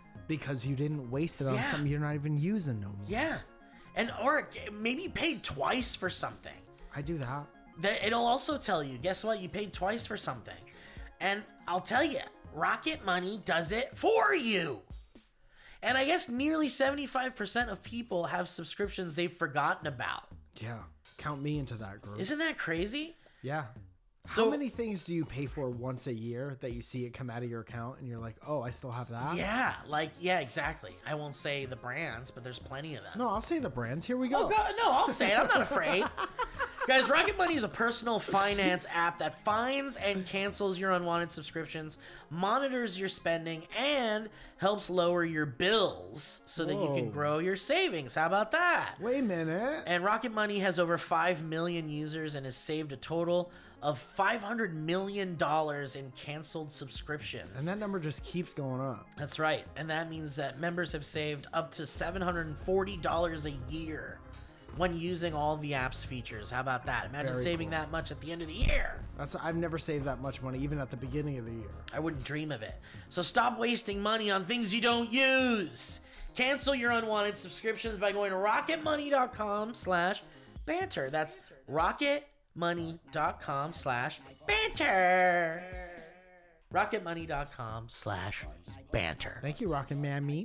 because you didn't waste it on Yeah. something you're not even using no more. Yeah. And or maybe you paid twice for something. I do that. That it'll also tell you, guess what? You paid twice for something. And I'll tell you, Rocket Money does it for you. And I guess nearly seventy-five percent of people have subscriptions they've forgotten about. Yeah. Count me into that group. Isn't that crazy? Yeah. So- How many things do you pay for once a year that you see it come out of your account and you're like, oh, I still have that? Yeah, like, yeah, exactly. I won't say the brands, but there's plenty of them. No, I'll say the brands. Here we go. Oh, God, no, I'll say it. I'm not afraid. Guys, Rocket Money is a personal finance app that finds and cancels your unwanted subscriptions, monitors your spending, and helps lower your bills so that you can Whoa. grow your savings. How about that? Wait a minute. And Rocket Money has over five million users and has saved a total of five hundred million dollars in canceled subscriptions. And that number just keeps going up. That's right. And that means that members have saved up to seven hundred forty dollars a year when using all the app's features. How about that? Imagine Very saving cool. that much at the end of the year. That's I've never saved that much money, even at the beginning of the year. I wouldn't dream of it. So stop wasting money on things you don't use. Cancel your unwanted subscriptions by going to rocketmoney.com slash banter. That's rocketmoney.com slash banter. rocketmoney.com slash banter. Thank you, Rockin' Man Meat.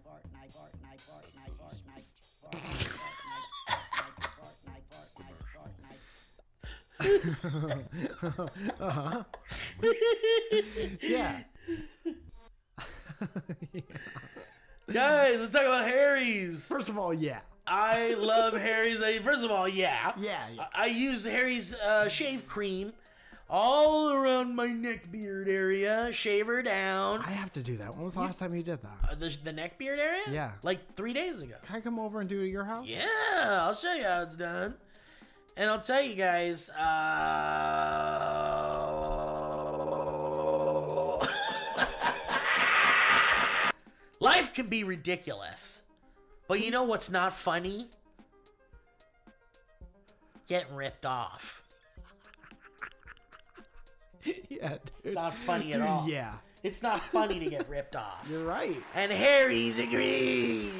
uh-huh. Yeah. Guys, let's talk about Harry's. First of all, yeah. I love Harry's. I- First of all, yeah. Yeah, yeah. I, I use Harry's uh, shave cream all around my neck beard area. Shave her down. I have to do that. When was the last time you did that? Uh, the, the neck beard area? Yeah. Like three days ago. Can I come over and do it at your house? Yeah, I'll show you how it's done. And I'll tell you guys, uh... life can be ridiculous. But you know what's not funny? Getting ripped off. Yeah, dude. Not funny Dude, at all. yeah. It's not funny to get ripped off. You're right. And Harry's agrees.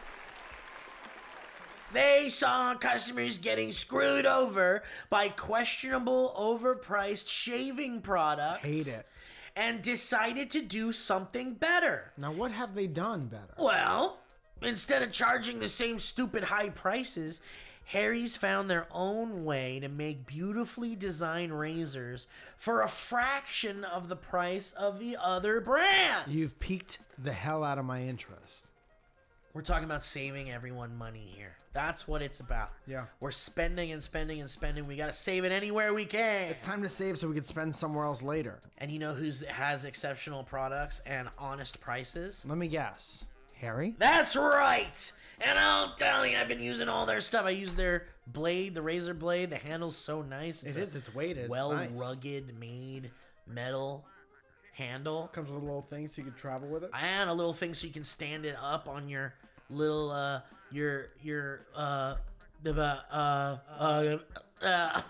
They saw customers getting screwed over by questionable, overpriced shaving products. Hate it. And decided to do something better. Now, what have they done better? Well, instead of charging the same stupid high prices, Harry's found their own way to make beautifully designed razors for a fraction of the price of the other brands. You've piqued the hell out of my interest. We're talking about saving everyone money here. That's what it's about. Yeah. We're spending and spending and spending. We got to save it anywhere we can. It's time to save so we can spend somewhere else later. And you know who's has exceptional products and honest prices? Let me guess. Harry? That's right. And I'll tell you, I've been using all their stuff. I use their blade, the razor blade. The handle's so nice. It a is. It's weighted. It's well nice. rugged made metal handle. Comes with a little thing so you can travel with it. And a little thing so you can stand it up on your little uh your your uh the uh uh uh,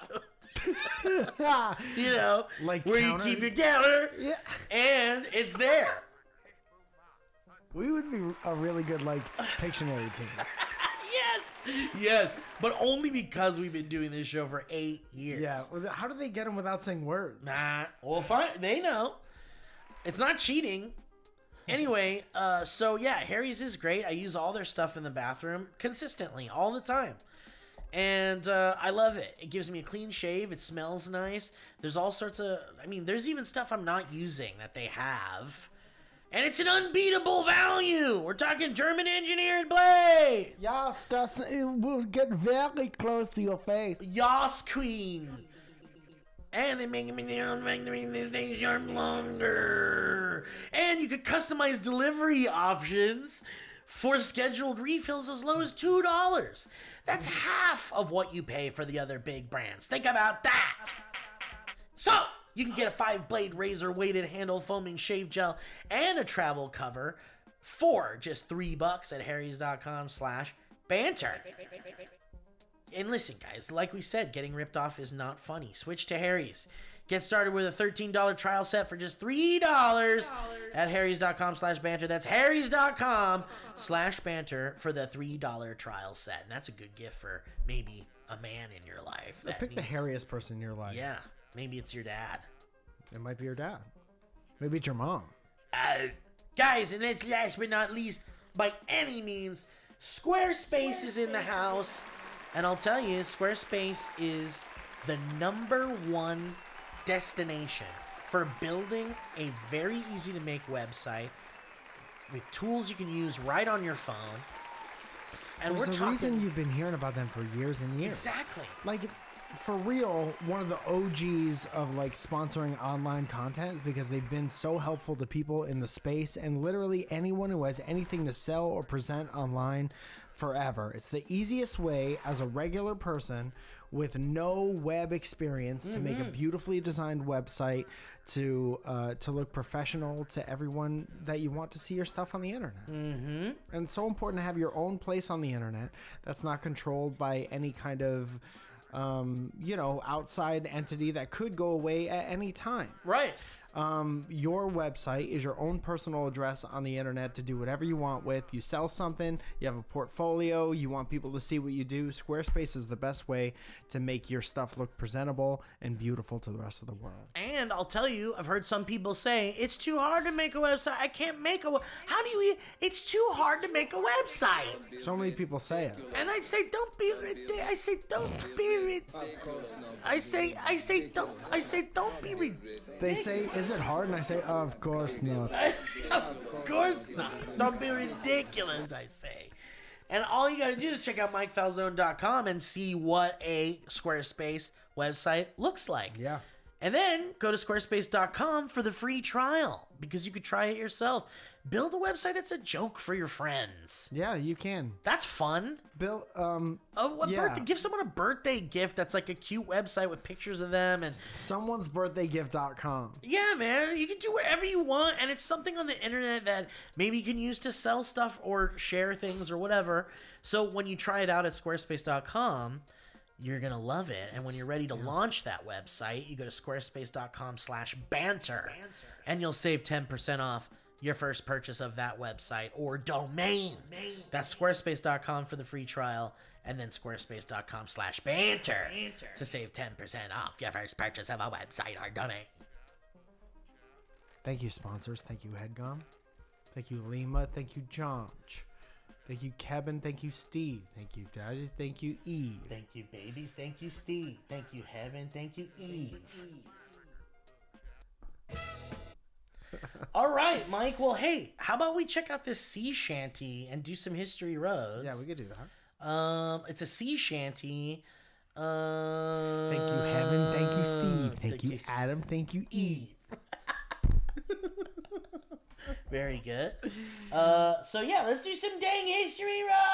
uh you know, Like where counter? you keep your counter. Yeah. And it's there. We would be a really good, like, Pictionary team. Yes, yes, but only because we've been doing this show for eight years. Yeah. Well, how do they get them without saying words? Nah, well, fine. They know. It's not cheating. Anyway, uh, so yeah, Harry's is great. I use all their stuff in the bathroom consistently, all the time. And uh, I love it. It gives me a clean shave. It smells nice. There's all sorts of, I mean, there's even stuff I'm not using that they have. And it's an unbeatable value. We're talking German engineered blades. Yes, that's, it will get very close to your face. Yas Queen. And they make them make these things sharp longer. And you could customize delivery options for scheduled refills as low as two dollars. That's half of what you pay for the other big brands. Think about that. So, you can get a five-blade razor-weighted handle foaming shave gel and a travel cover for just three bucks at harrys.com slash banter. And listen, guys, like we said, getting ripped off is not funny. Switch to Harry's. Get started with a thirteen dollars trial set for just three dollars at harrys.com slash banter. That's harrys.com slash banter for the three dollars trial set. And that's a good gift for maybe a man in your life. that Pick the needs- hairiest person in your life. Yeah, maybe it's your dad. It might be your dad. Maybe it's your mom. Uh, guys, and it's last but not least, by any means, Squarespace is in the house. And I'll tell you, Squarespace is the number one destination for building a very easy to make website with tools you can use right on your phone. And There's we're a talking reason you've been hearing about them for years and years. exactly. Like, for real, one of the O Gs of like sponsoring online content is because they've been so helpful to people in the space and literally anyone who has anything to sell or present online forever. It's the easiest way as a regular person with no web experience to make a beautifully designed website to uh, to look professional to everyone that you want to see your stuff on the internet. Mm-hmm. And it's so important to have your own place on the internet that's not controlled by any kind of um, you know, outside entity that could go away at any time. Right. Um, your website is your own personal address on the internet to do whatever you want with. You sell something, you have a portfolio, you want people to see what you do. Squarespace is the best way to make your stuff look presentable and beautiful to the rest of the world. And I'll tell you, I've heard some people say, it's too hard to make a website. I can't make a we-" How do you, e-" it's too hard to make a website. So many people say it. And I say, don't be ridiculous. I say, don't be ridiculous. I say, I say, don't, I say, don't be ridiculous. They say, is it hard? And I say, of course not. Of course not. Don't be ridiculous, I say. And all you gotta do is check out mike falzone dot com and see what a Squarespace website looks like. Yeah. And then go to squarespace dot com for the free trial because you could try it yourself. Build a website that's a joke for your friends. Yeah, you can. That's fun. Bill, um, Oh, a yeah. birthday, give someone a birthday gift that's like a cute website with pictures of them and someone's birthday gift dot com. yeah, man, you can do whatever you want, and it's something on the internet that maybe you can use to sell stuff or share things or whatever. So when you try it out at squarespace dot com, you're gonna love it. And when you're ready to launch that website, you go to squarespace dot com slash banter, and you'll save ten percent off your first purchase of that website or domain. That's squarespace dot com for the free trial, and then squarespace dot com slash banter to save ten percent off your first purchase of a website or domain. Thank you, sponsors. Thank you, Headgum. Thank you, Lima. Thank you, John. Thank you, Kevin. Thank you, Steve. Thank you, Daddy. Thank you, Eve. Thank you, babies. Thank you, Steve. Thank you, Heaven. Thank you, Eve. All right, Mike. Well, hey, how about we check out this sea shanty and do some history roads? Yeah, we could do that. Um, it's a sea shanty. Uh, Thank you, Heaven. Thank you, Steve. Thank, you, Adam. Thank you, Eve. Very good. Uh, so yeah, let's do some dang history road.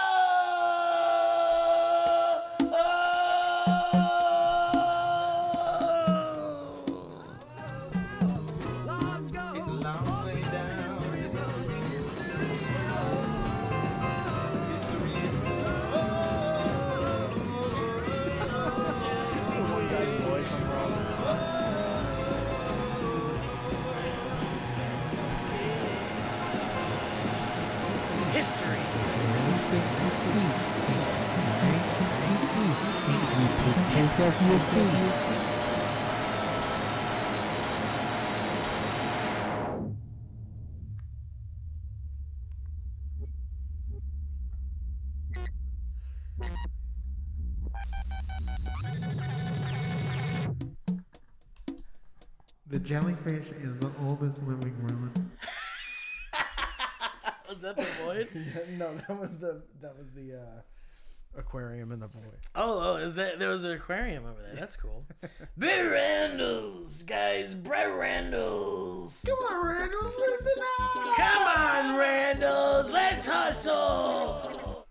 It's a long way down in history. History. The jellyfish is the oldest living rodent. Was that the void? No, that was the that was the uh, aquarium in the void. Oh, oh, is that there was an aquarium over there? That's cool. Brett Randalls, guys, Brett Randalls. Come on, Randall, listen up. Come on, Randalls, let's hustle.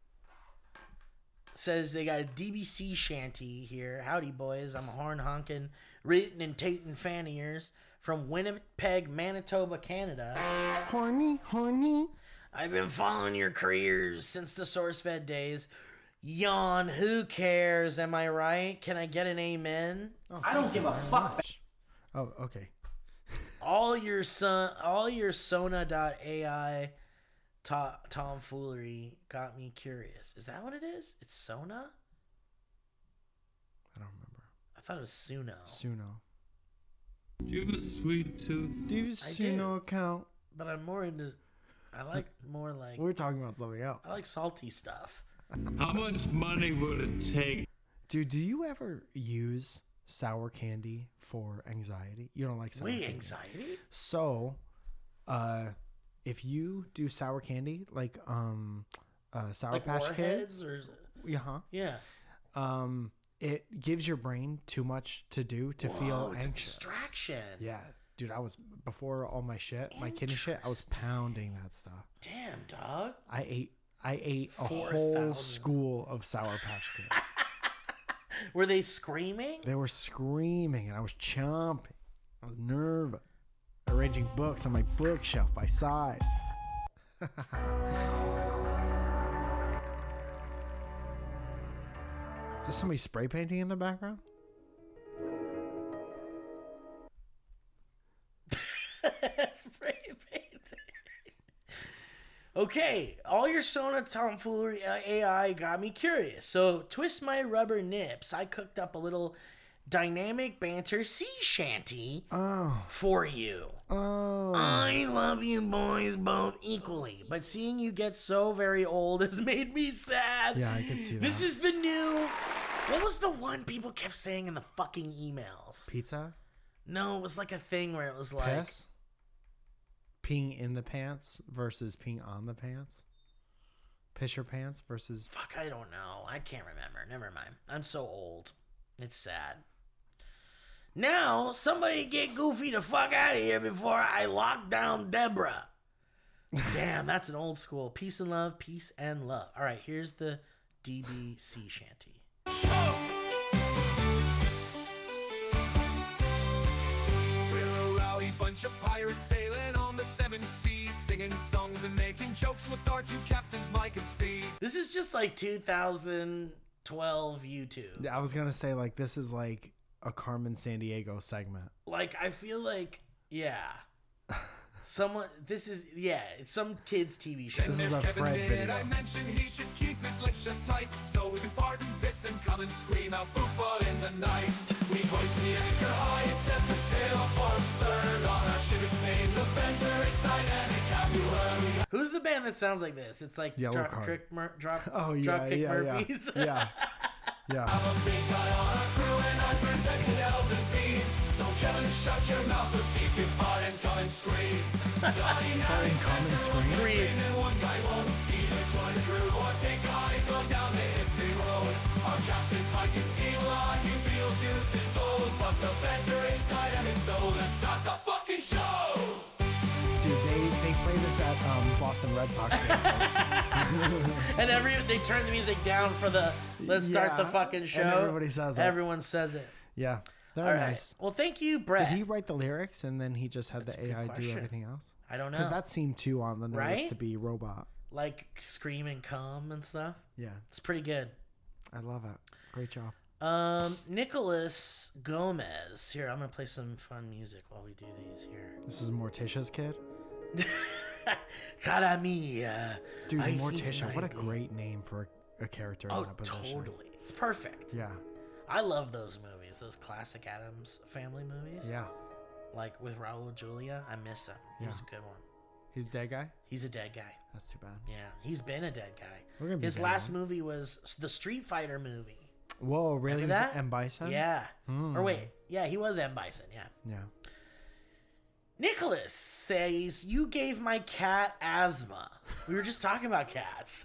Says they got a D B C shanty here. Howdy, boys. I'm a horn honking, written and tatin' fan ears from Winnipeg, Manitoba, Canada. Horny, horny. I've been following your careers since the SourceFed days. Yawn, who cares? Am I right? Can I get an amen? I don't give a fuck. Oh, okay. all your son, all your Sona dot A I to- tomfoolery got me curious. Is that what it is? It's Sona? I don't remember. I thought it was Suno. Suno. Do you have a sweet tooth? Do you have a I Suno account? But I'm more into. I like more like. We're talking about something else. I like salty stuff. How much money would it take? Dude, do you ever use sour candy for anxiety? You don't like sour Wait, candy? anxiety? So, uh, if you do sour candy, like um, uh, Sour Like Patch Warheads Kids, or is it- yeah, huh? yeah. Um, it gives your brain too much to do to Whoa, feel it's anxious. a distraction. Yeah, dude, I was before all my shit, my kidney shit. I was pounding that stuff. Damn, dog. I ate, I ate a four whole thousand school of Sour Patch Kids. Were they screaming? They were screaming, and I was chomping. I was nervous, arranging books on my bookshelf by size. Is somebody spray painting in the background? Spray painting. Okay, all your Sona tomfoolery uh, A I got me curious. So, twist my rubber nips. I cooked up a little dynamic banter sea shanty Oh, for you. oh. I love you boys both equally, but seeing you get so very old has made me sad. Yeah, I can see that. This is the new. What was the one people kept saying in the fucking emails? Pizza? No, it was like a thing where it was like. Piss? Peeing in the pants versus peeing on the pants? Piss your pants versus... Fuck, I don't know. I can't remember. Never mind. I'm so old. It's sad. Now, somebody get Goofy the fuck out of here before I lock down Deborah. Damn, that's an old school. Peace and love, peace and love. All right, here's the D B C shanty. We're a rowdy bunch of pirates sailing on the seven seas, singing songs and making jokes with our two captains, Mike and Steve. This is just like two thousand twelve YouTube. I was going to say, like, this is like a Carmen Sandiego segment. Like, I feel like, yeah. Someone, this is, yeah, it's some kid's T V show. This is a Kevin Fred did video. I mentioned he should keep his lips shut tight, so we can fart and piss and come and scream out football in the night. We hoist the anchor high and set the sail for absurd on our ship. It's named the Benter. It's dynamic. Have you heard? Who's the band that sounds like this? It's like Yellow drop Card. kick, Mur- drop, Oh, yeah, drop kick yeah, Murphys. yeah. Yeah. Yeah. I'm a big guy on our crew and I presented L to Z. So Kevin, shut your mouth so Steve can fart and come and scream. Dynamic come and banter, scream? one can scream and one guy won't. Either join the crew or take a hike on down the history road. Our captain's hike and ski like he feels juice is old, but the better is dynamic, so let's start the fucking show. Dude, they, they play this at um, Boston Red Sox games. And every they turn the music down for the let's start the Yeah, fucking show. and everybody says it. Everyone says it. Yeah, they're All right. nice. Well, thank you, Brett. Did he write the lyrics and then he just had That's a the good A I do question. everything else? I don't know. Because that seemed too on the nose Right? to be robot. Like scream and come and stuff. Yeah, It's pretty good. I love it. Great job. Um, Nicholas Gomez. Here, I'm gonna play some fun music while we do these here. This is Morticia's kid. Cara mia. Dude, I Morticia, think what a maybe. great name for a, a character Oh, in that position. totally. It's perfect. Yeah, I love those movies, those classic Addams Family movies. yeah. Like with Raul Julia, I miss him. He was Yeah. a good one. He's a dead guy? He's a dead guy. That's too bad. Yeah, he's been a dead guy. We're gonna be His dead last now. movie was the Street Fighter movie. Whoa, really? Remember Was that? it M. Bison? Yeah. Hmm. Or wait, yeah, he was M. Bison. Yeah. Yeah. Nicholas says you gave my cat asthma. We were just talking about cats.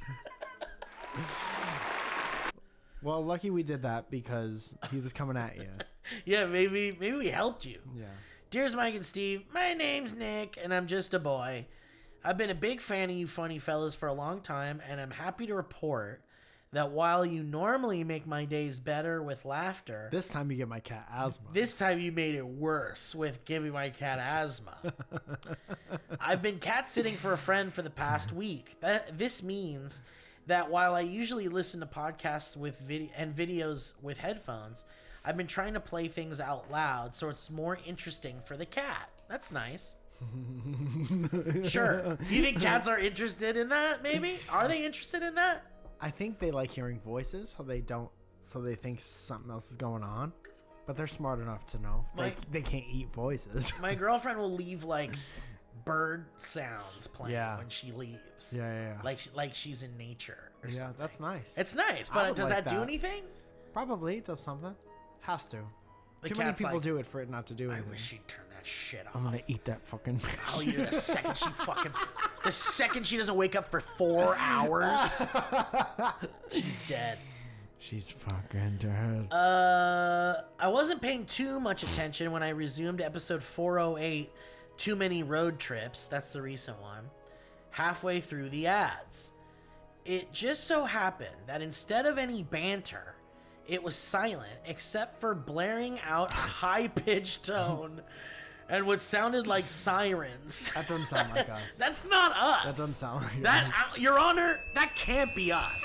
Well, lucky we did that because he was coming at you. Yeah, maybe maybe we helped you. Yeah. Dear's Mike and Steve, my name's Nick, and I'm just a boy. I've been a big fan of you funny fellas for a long time, and I'm happy to report that while you normally make my days better with laughter, This time you get my cat asthma. this time you made it worse with giving my cat asthma. I've been cat sitting for a friend for the past week. That this means that while I usually listen to podcasts with video and videos with headphones, I've been trying to play things out loud so it's more interesting for the cat. That's nice. Sure. Do you think cats are interested in that, maybe? Are they interested in that? I think they like hearing voices, so they don't, so they think something else is going on. But they're smart enough to know. My- they, they can't eat voices. My girlfriend will leave, like, bird sounds playing Yeah. when she leaves. Yeah, yeah, yeah. Like, she, like she's in nature or Yeah, something. that's nice. It's nice, I but would does like that, do that. anything? Probably it does something. Has to. The Too many cat's people like, do it for it not to do I anything. wish she'd turn that shit off. I'm gonna eat that fucking. I'll eat her the second she fucking. The second she doesn't wake up for four hours, she's dead. She's fucking dead. Uh, I wasn't paying too much attention when I resumed episode four oh eight, Too Many Road Trips. That's the recent one. Halfway through the ads. It just so happened that instead of any banter, it was silent except for blaring out a high-pitched tone and what sounded like sirens. That doesn't sound like us. That's not us. That doesn't sound like that. us. uh, Your Honor, that can't be us.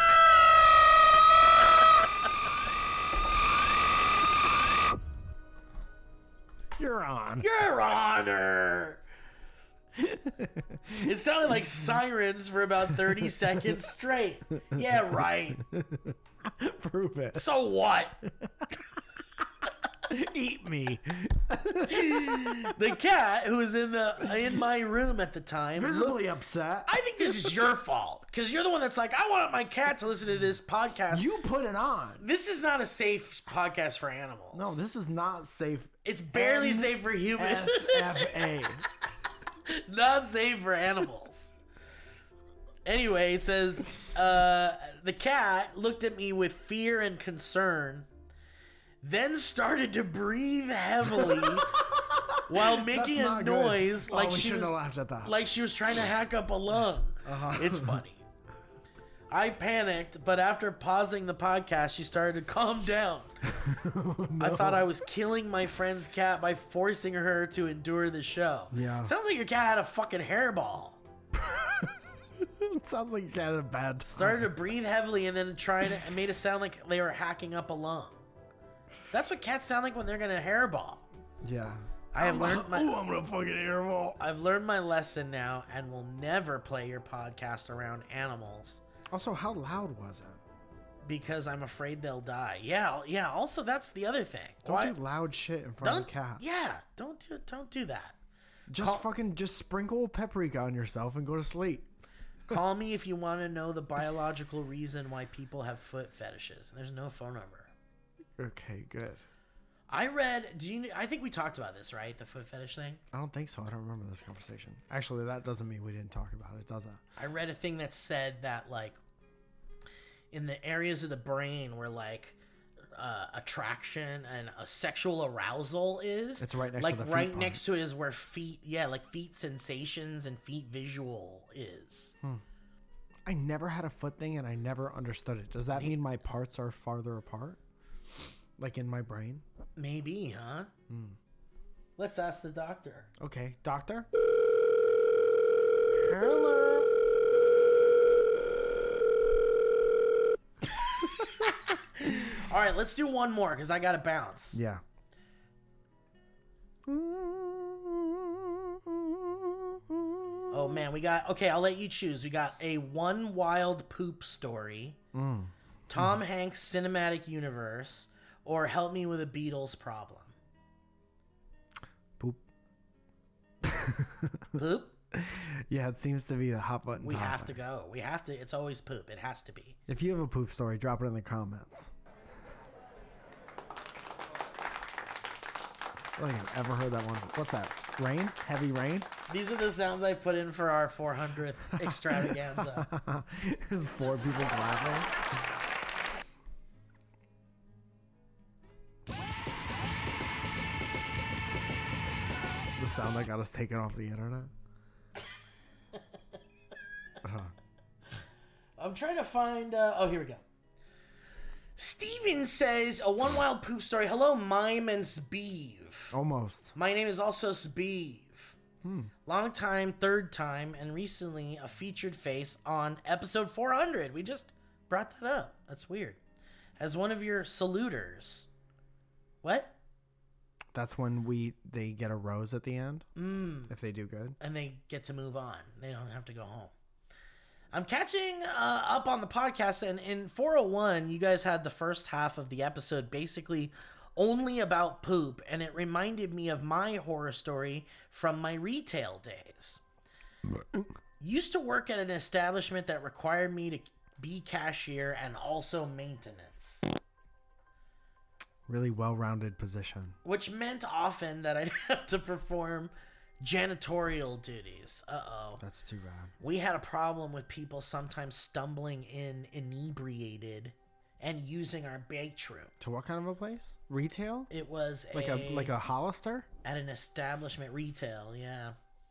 You're on. Your Honor. It sounded like sirens for about thirty seconds straight. Yeah, right. Prove it. So what? Eat me. The cat who was in the in my room at the time Visibly looked- upset. I think this is your fault because you're the one that's like, I want my cat to listen to this podcast. You put it on. This is not a safe podcast for animals. No, this is not safe. It's barely N safe for humans. S F A. Not safe for animals. Anyway, it says, uh, the cat looked at me with fear and concern, then started to breathe heavily while making That's a not noise good. like Oh, we she shouldn't was have laughed at that. like she was trying to hack up a lung. Uh-huh. It's funny. I panicked, but after pausing the podcast, she started to calm down. I thought I was killing my friend's cat by forcing her to endure the show. Yeah. Sounds like your cat had a fucking hairball. It sounds like you got a bad time. Started to breathe heavily and then tried to, and made it sound like they were hacking up a lung. That's what cats sound like when they're gonna hairball. Yeah. I have learned my Ooh, I'm gonna fucking hairball. I've learned my lesson now and will never play your podcast around animals Also, how loud was it? because I'm afraid they'll die. Yeah, yeah. Also, that's the other thing. Don't Why- do loud shit in front don't of the cat. Yeah, don't do don't do that. Just Call- fucking just sprinkle paprika on yourself and go to sleep. Call me if you want to know the biological reason why people have foot fetishes. There's no phone number. Okay, good. I read. Do you? I think we talked about this, right? The foot fetish thing. I don't think so. I don't remember this conversation. Actually, that doesn't mean we didn't talk about it, does it? I read a thing that said that like in the areas of the brain where like uh, attraction and a sexual arousal is, It's right next like to the feet right part. next to it is where feet, yeah, like feet sensations and feet visual is. Hmm. I never had a foot thing and I never understood it. Does that mean my parts are farther apart? Like in my brain? Maybe, huh? Hmm. Let's ask the doctor. Okay, doctor? Hello? All right, let's do one more because I got to bounce. Yeah. Oh man, we got okay. I'll let you choose. We got a one wild poop story, Mm. Tom Hanks cinematic universe, or help me with a Beatles problem. Poop. Poop. Yeah, it seems to be the hot button We have topic. to go. We have to. It's always poop. It has to be. If you have a poop story, drop it in the comments. I don't think I've ever heard that one. What's that? Rain? Heavy rain? These are the sounds I put in for our four hundredth extravaganza. There's four people clapping. The sound that got us taken off the internet. Uh-huh. I'm trying to find. Uh, oh, here we go. Steven says a one wild poop story. Hello, Mime and Sbeev. Almost. My name is also Sbeev. Hmm. Long time, third time, and recently a featured face on episode four hundred. We just brought that up. That's weird. As one of your saluters. What? That's when we they get a rose at the end. Mm. If they do good. And they get to move on. They don't have to go home. I'm catching uh, up on the podcast, and in four oh one, you guys had the first half of the episode basically only about poop, and it reminded me of my horror story from my retail days. Used to work at an establishment that required me to be cashier and also maintenance. Really well-rounded position. Which meant often that I'd have to perform janitorial duties. Uh-oh. That's too bad. We had a problem with people sometimes stumbling in inebriated and using our bait room. To what kind of a place? Retail? It was like a, a like a Hollister? At an establishment retail, yeah.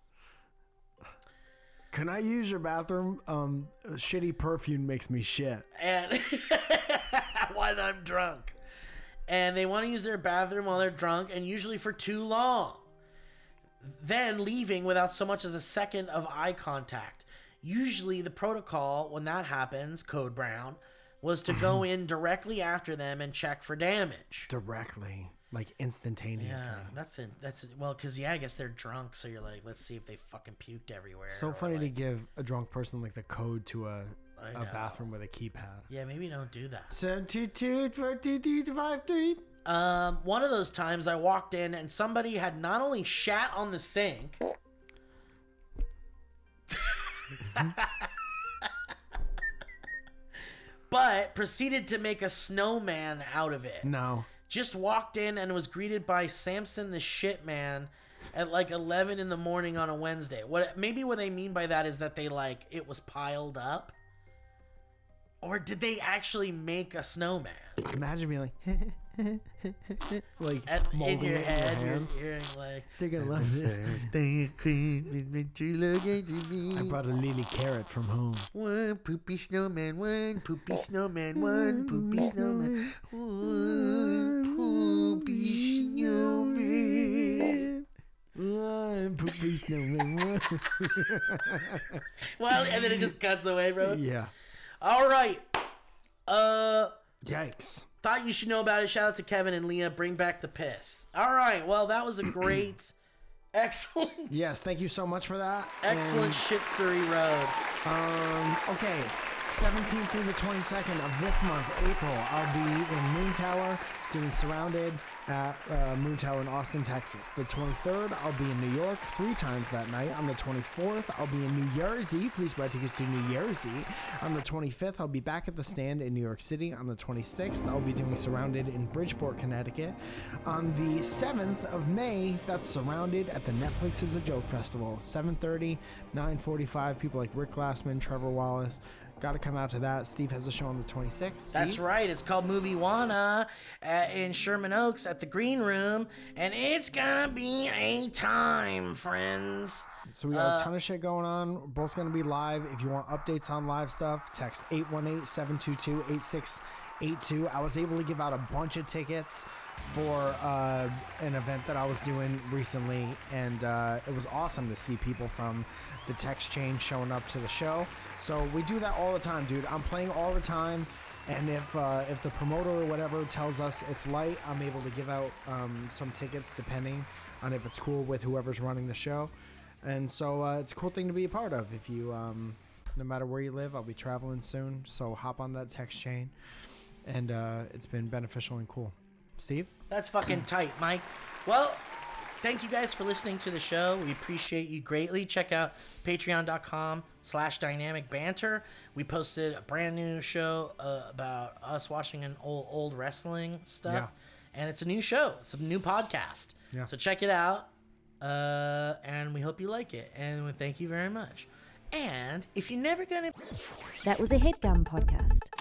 Can I use your bathroom? Um, shitty perfume makes me shit. And when I'm drunk. And they want to use their bathroom while they're drunk, and usually for too long. Then leaving without so much as a second of eye contact. Usually the protocol when that happens, Code Brown, was to go in directly after them and check for damage. Directly. Like instantaneously. Yeah, that's it. That's well, because yeah, I guess they're drunk, so you're like, let's see if they fucking puked everywhere. So funny like, to give a drunk person like the code to a a bathroom with a keypad. Yeah, maybe don't do that. seventy-two, twenty-two, fifty. Um, one of those times I walked in and somebody had not only shat on the sink, but proceeded to make a snowman out of it. No. Just walked in and was greeted by Samson the Shit Man at like eleven in the morning on a Wednesday. What maybe what they mean by that is that they like it was piled up, or did they actually make a snowman? Imagine being like, like At, in molding your it head, in your you're hands. hearing like They're gonna love this. I brought a lily carrot from home. One poopy snowman, one poopy snowman, one poopy snowman, one poopy snowman. One poopy snowman. Well, and then it just cuts away, bro. Yeah. All right. Uh. Yikes. Thought you should know about it. Shout out to Kevin and Leah. Bring back the piss. All right. Well, that was a great, excellent. Yes. Thank you so much for that. Excellent And, shit story road. Um. Okay. seventeenth through the twenty-second of this month, April, I'll be in Moon Tower doing Surrounded at uh, Moon Tower in Austin, Texas. The twenty-third, I'll be in New York three times that night. On the twenty-fourth, I'll be in New Jersey. Please buy tickets to New Jersey. On the twenty-fifth, I'll be back at the Stand in New York City. On the twenty-sixth, I'll be doing Surrounded in Bridgeport, Connecticut. On the seventh of May, that's Surrounded at the Netflix is a Joke Festival. seven thirty, nine forty-five, people like Rick Glassman, Trevor Wallace. Got to come out to that. Steve has a show on the twenty-sixth. Steve? That's right. It's called Movie Wanna uh, in Sherman Oaks at the Green Room. And it's going to be a time, friends. So we got uh, a ton of shit going on. We're both going to be live. If you want updates on live stuff, text eight one eight, seven two two, eight six eight two. I was able to give out a bunch of tickets for uh, an event that I was doing recently. And uh, it was awesome to see people from the text chain showing up to the show. So we do that all the time, dude. I'm playing all the time, and if uh, if the promoter or whatever tells us it's light, I'm able to give out um, some tickets depending on if it's cool with whoever's running the show. And so uh, it's a cool thing to be a part of. If you, um, no matter where you live, I'll be traveling soon, so hop on that text chain, and uh, it's been beneficial and cool. Steve? That's fucking tight, Mike. Well, thank you guys for listening to the show. We appreciate you greatly. Check out patreon.com slash dynamic banter. We posted a brand new show uh, about us watching an old, old wrestling stuff. Yeah. And it's a new show. It's a new podcast. Yeah. So check it out. Uh, and we hope you like it. And we thank you very much. And if you're never going to... That was a HeadGum podcast.